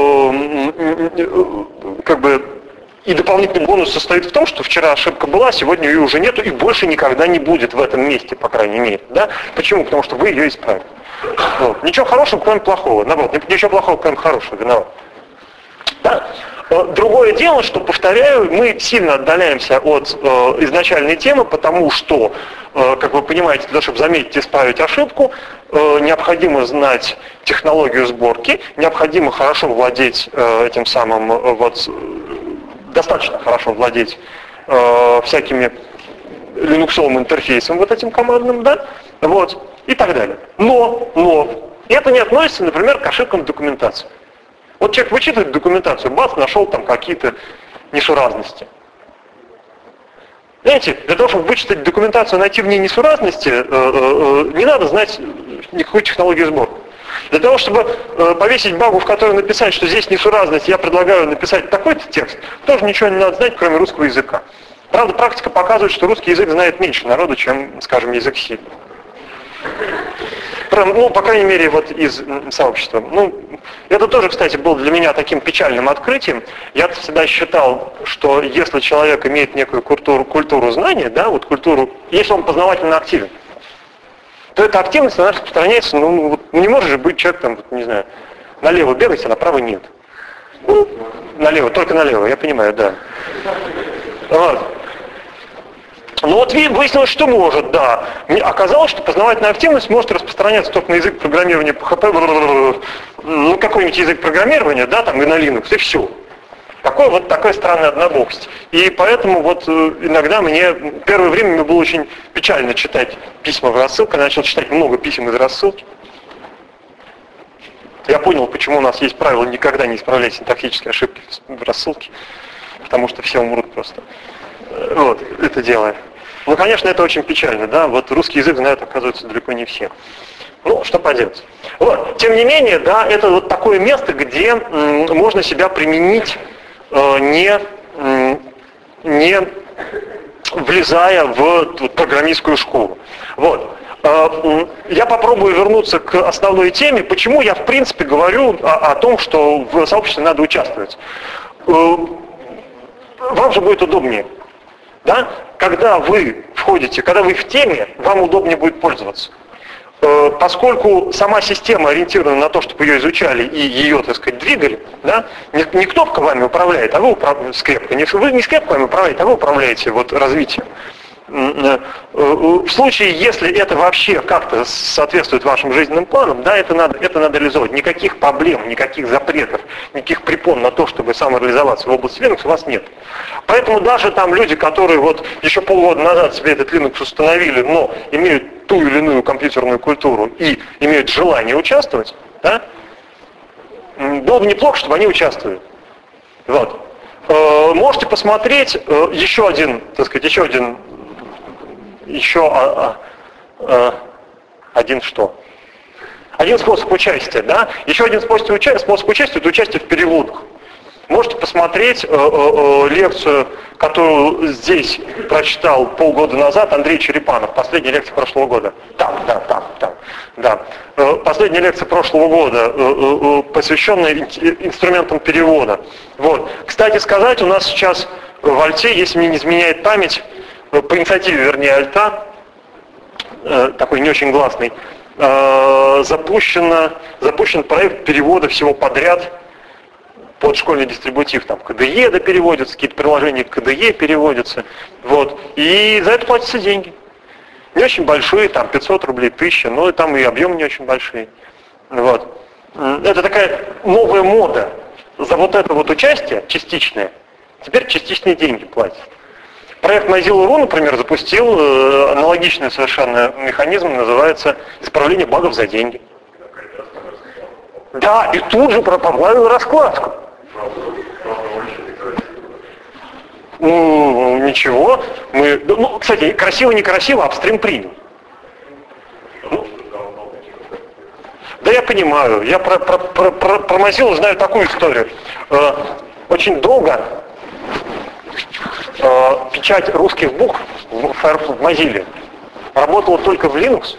и дополнительный бонус состоит в том, что вчера ошибка была, сегодня ее уже нету и больше никогда не будет в этом месте, по крайней мере. Да? Почему? Потому что вы ее исправили. Вот. Ничего хорошего, кроме плохого. Наоборот, ничего плохого, кроме хорошего. Виноват. Да? Другое дело, что, повторяю, мы сильно отдаляемся от изначальной темы, потому что, как вы понимаете, для того, чтобы заметить и исправить ошибку, необходимо знать технологию сборки, необходимо хорошо владеть этим самым, достаточно хорошо владеть всякими линуксовым интерфейсом, вот этим командным, да, вот, и так далее. Но это не относится, например, к ошибкам документации. Вот человек вычитывает документацию, бац, нашел там какие-то несуразности. Знаете, для того, чтобы вычитать документацию, найти в ней несуразности, не надо знать никакой технологии сборки. Для того, чтобы повесить багу, в которой написать, что здесь несуразность, я предлагаю написать такой-то текст, тоже ничего не надо знать, кроме русского языка. Правда, практика показывает, что русский язык знает меньше народу, чем, скажем, язык C. По крайней мере, вот из сообщества. Это тоже, кстати, было для меня таким печальным открытием. Я всегда считал, что если человек имеет некую культуру знания, да, вот культуру, если он познавательно активен, то эта активность, она распространяется, не может же быть человек там, не знаю, налево бегать, а направо нет. Налево, только налево, я понимаю, да. Вот. Выяснилось, что может, да. Оказалось, что познавательная активность может распространяться только на язык программирования PHP, какой-нибудь язык программирования, да, там и на Linux, и все. Такая странная однобокость. И поэтому иногда первое время мне было очень печально читать письма в рассылке, я начал читать много писем из рассылки. Я понял, почему у нас есть правило никогда не исправлять синтаксические ошибки в рассылке, потому что все умрут просто. Вот, это делаем. Конечно, это очень печально, да, русский язык знают, оказывается, далеко не все. Что поделать. Тем не менее, да, это такое место, где можно себя применить, не влезая в программистскую школу. Я попробую вернуться к основной теме, почему я в принципе говорю о том, что в сообществе надо участвовать. Вам же будет удобнее. Да? Когда вы входите, когда вы в теме, вам удобнее будет пользоваться. Поскольку сама система ориентирована на то, чтобы ее изучали и ее, так сказать, двигали, да? Не кнопка вами управляет, а вы управляете, скрепка. Вы не скрепка вами управляете, а вы управляете вот развитием. В случае, если это вообще как-то соответствует вашим жизненным планам, да, это надо реализовать. Никаких проблем, никаких запретов, никаких препон на то, чтобы самореализоваться в области Linux у вас нет. Поэтому даже там люди, которые вот еще полгода назад себе этот Linux установили, но имеют ту или иную компьютерную культуру и имеют желание участвовать, да, было бы неплохо, чтобы они участвовали. Вот. Можете посмотреть еще один что? Один способ участия, да? Еще один способ участия – это участие в переводах. Можете посмотреть лекцию, которую здесь прочитал полгода назад Андрей Черепанов, последняя лекция прошлого года. Там. Последняя лекция прошлого года, посвященная инструментам перевода. Вот. Кстати сказать, у нас сейчас в Альте, если мне не изменяет память, по инициативе, вернее, Альта, такой не очень гласный, запущен проект перевода всего подряд под школьный дистрибутив. Там КДЕ переводятся, какие-то приложения к КДЕ переводятся. Вот. И за это платятся деньги. Не очень большие, там 500 рублей, 1000, но там и объемы не очень большие. Вот. Это такая новая мода. За вот это вот участие частичное, теперь частичные деньги платят. Проект Mozilla.ru, например, запустил аналогичный совершенно механизм, называется исправление багов за деньги. Да, и тут же проплавил раскладку. Ничего. Кстати, красиво-некрасиво, апстрим принял. Да я понимаю, я про Mozilla знаю такую историю. Очень долго печать русских букв в Mozilla работала только в Linux.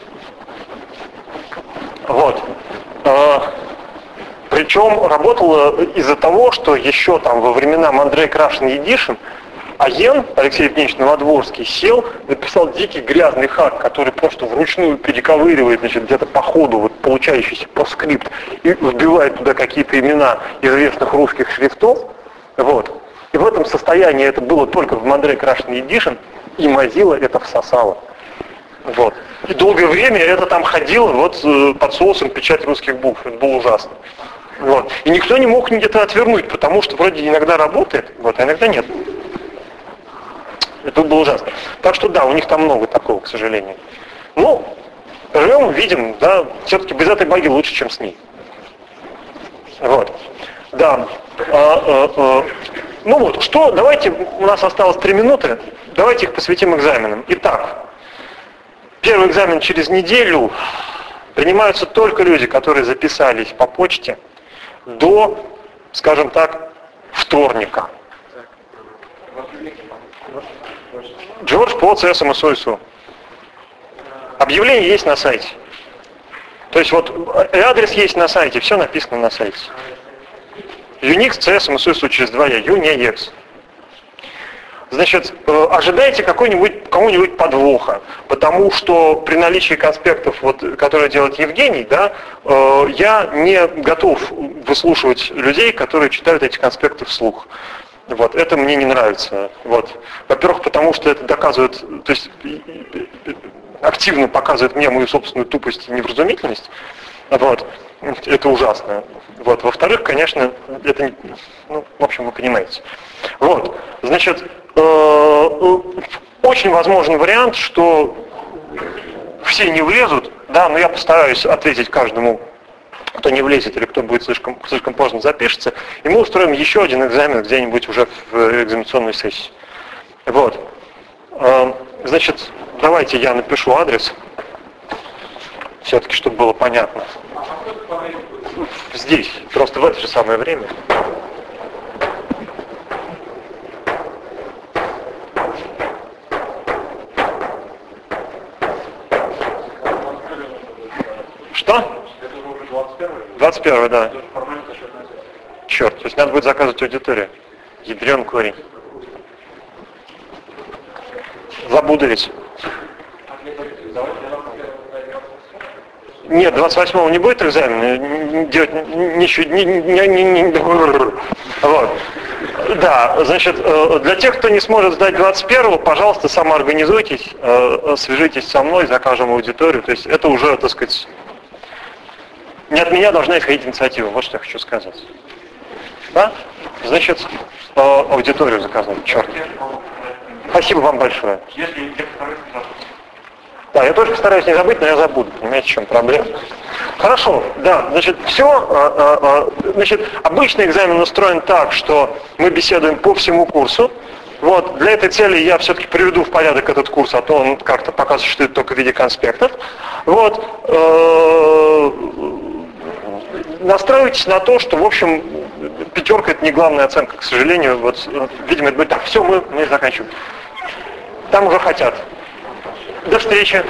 Вот. Причем работала из-за того, что еще там во времена Mandrake Russian Edition Аен, Алексей Евгеньевич Новодворский, сел, написал дикий грязный хак, который просто вручную перековыривает, значит, где-то по ходу, вот, получающийся постскрипт, и вбивает туда какие-то имена известных русских шрифтов. Вот. И в этом состоянии это было только в Mandrake Russian Edition, и Mozilla это всосала. Вот. И долгое время это там ходило вот под соусом печать русских букв. Это было ужасно. Вот. И никто не мог это отвернуть, потому что вроде иногда работает, вот, а иногда нет. Это было ужасно. Так что да, у них там много такого, к сожалению. Ну, живем, видим, да, все-таки без этой баги лучше, чем с ней. Вот. Да. Ну вот, что, давайте, у нас осталось 3 минуты, давайте их посвятим экзаменам. Итак, первый экзамен через неделю. Принимаются только люди, которые записались по почте до, скажем так, вторника. Джордж по ЦСМ СО. Объявление есть на сайте. То есть вот адрес есть на сайте, все написано на сайте. Unix, CS, MSU через 2 я, Unix. Значит, ожидайте кому-нибудь подвоха, потому что при наличии конспектов, вот, которые делает Евгений, да, я не готов выслушивать людей, которые читают эти конспекты вслух. Вот, это мне не нравится. Вот. Во-первых, потому что это доказывает, то есть активно показывает мне мою собственную тупость и невразумительность. Вот. Это ужасно. Вот. Во-вторых, конечно, это, ну, в общем, вы понимаете. Вот. Значит, очень возможен вариант, что все не влезут, да, но я постараюсь ответить каждому, кто не влезет или кто будет слишком поздно запишется, и мы устроим еще один экзамен где-нибудь уже в экзаменационной сессии. Вот. Значит, давайте я напишу адрес, все-таки, чтобы было понятно. Здесь, просто в это же самое время. Что? Это уже 21-й? 21, да. Это же формально зачетная сессия. Черт, то есть надо будет заказывать аудиторию. Ядрен корень. Забудовись. Нет, 28-го не будет экзамена, делать ничего, вот. Да, значит, для тех, кто не сможет сдать 21-го, пожалуйста, самоорганизуйтесь, свяжитесь со мной, закажем аудиторию. То есть это уже, так сказать, не от меня должна исходить инициатива, вот что я хочу сказать. Да? Значит, аудиторию заказать, черт. Спасибо вам большое. Да, я тоже постараюсь не забыть, но я забуду. Понимаете, в чем проблема? Хорошо, да, значит, все, значит, обычный экзамен устроен так, что мы беседуем по всему курсу. Вот, для этой цели я все-таки приведу в порядок этот курс, а то он как-то показывает, что это только в виде конспектов. Вот, настраивайтесь на то, что, в общем, 5 это не главная оценка, к сожалению. Вот, видимо, это будет так. Все, мы заканчиваем. Там уже хотят. До встречи.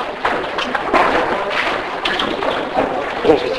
Здравствуйте.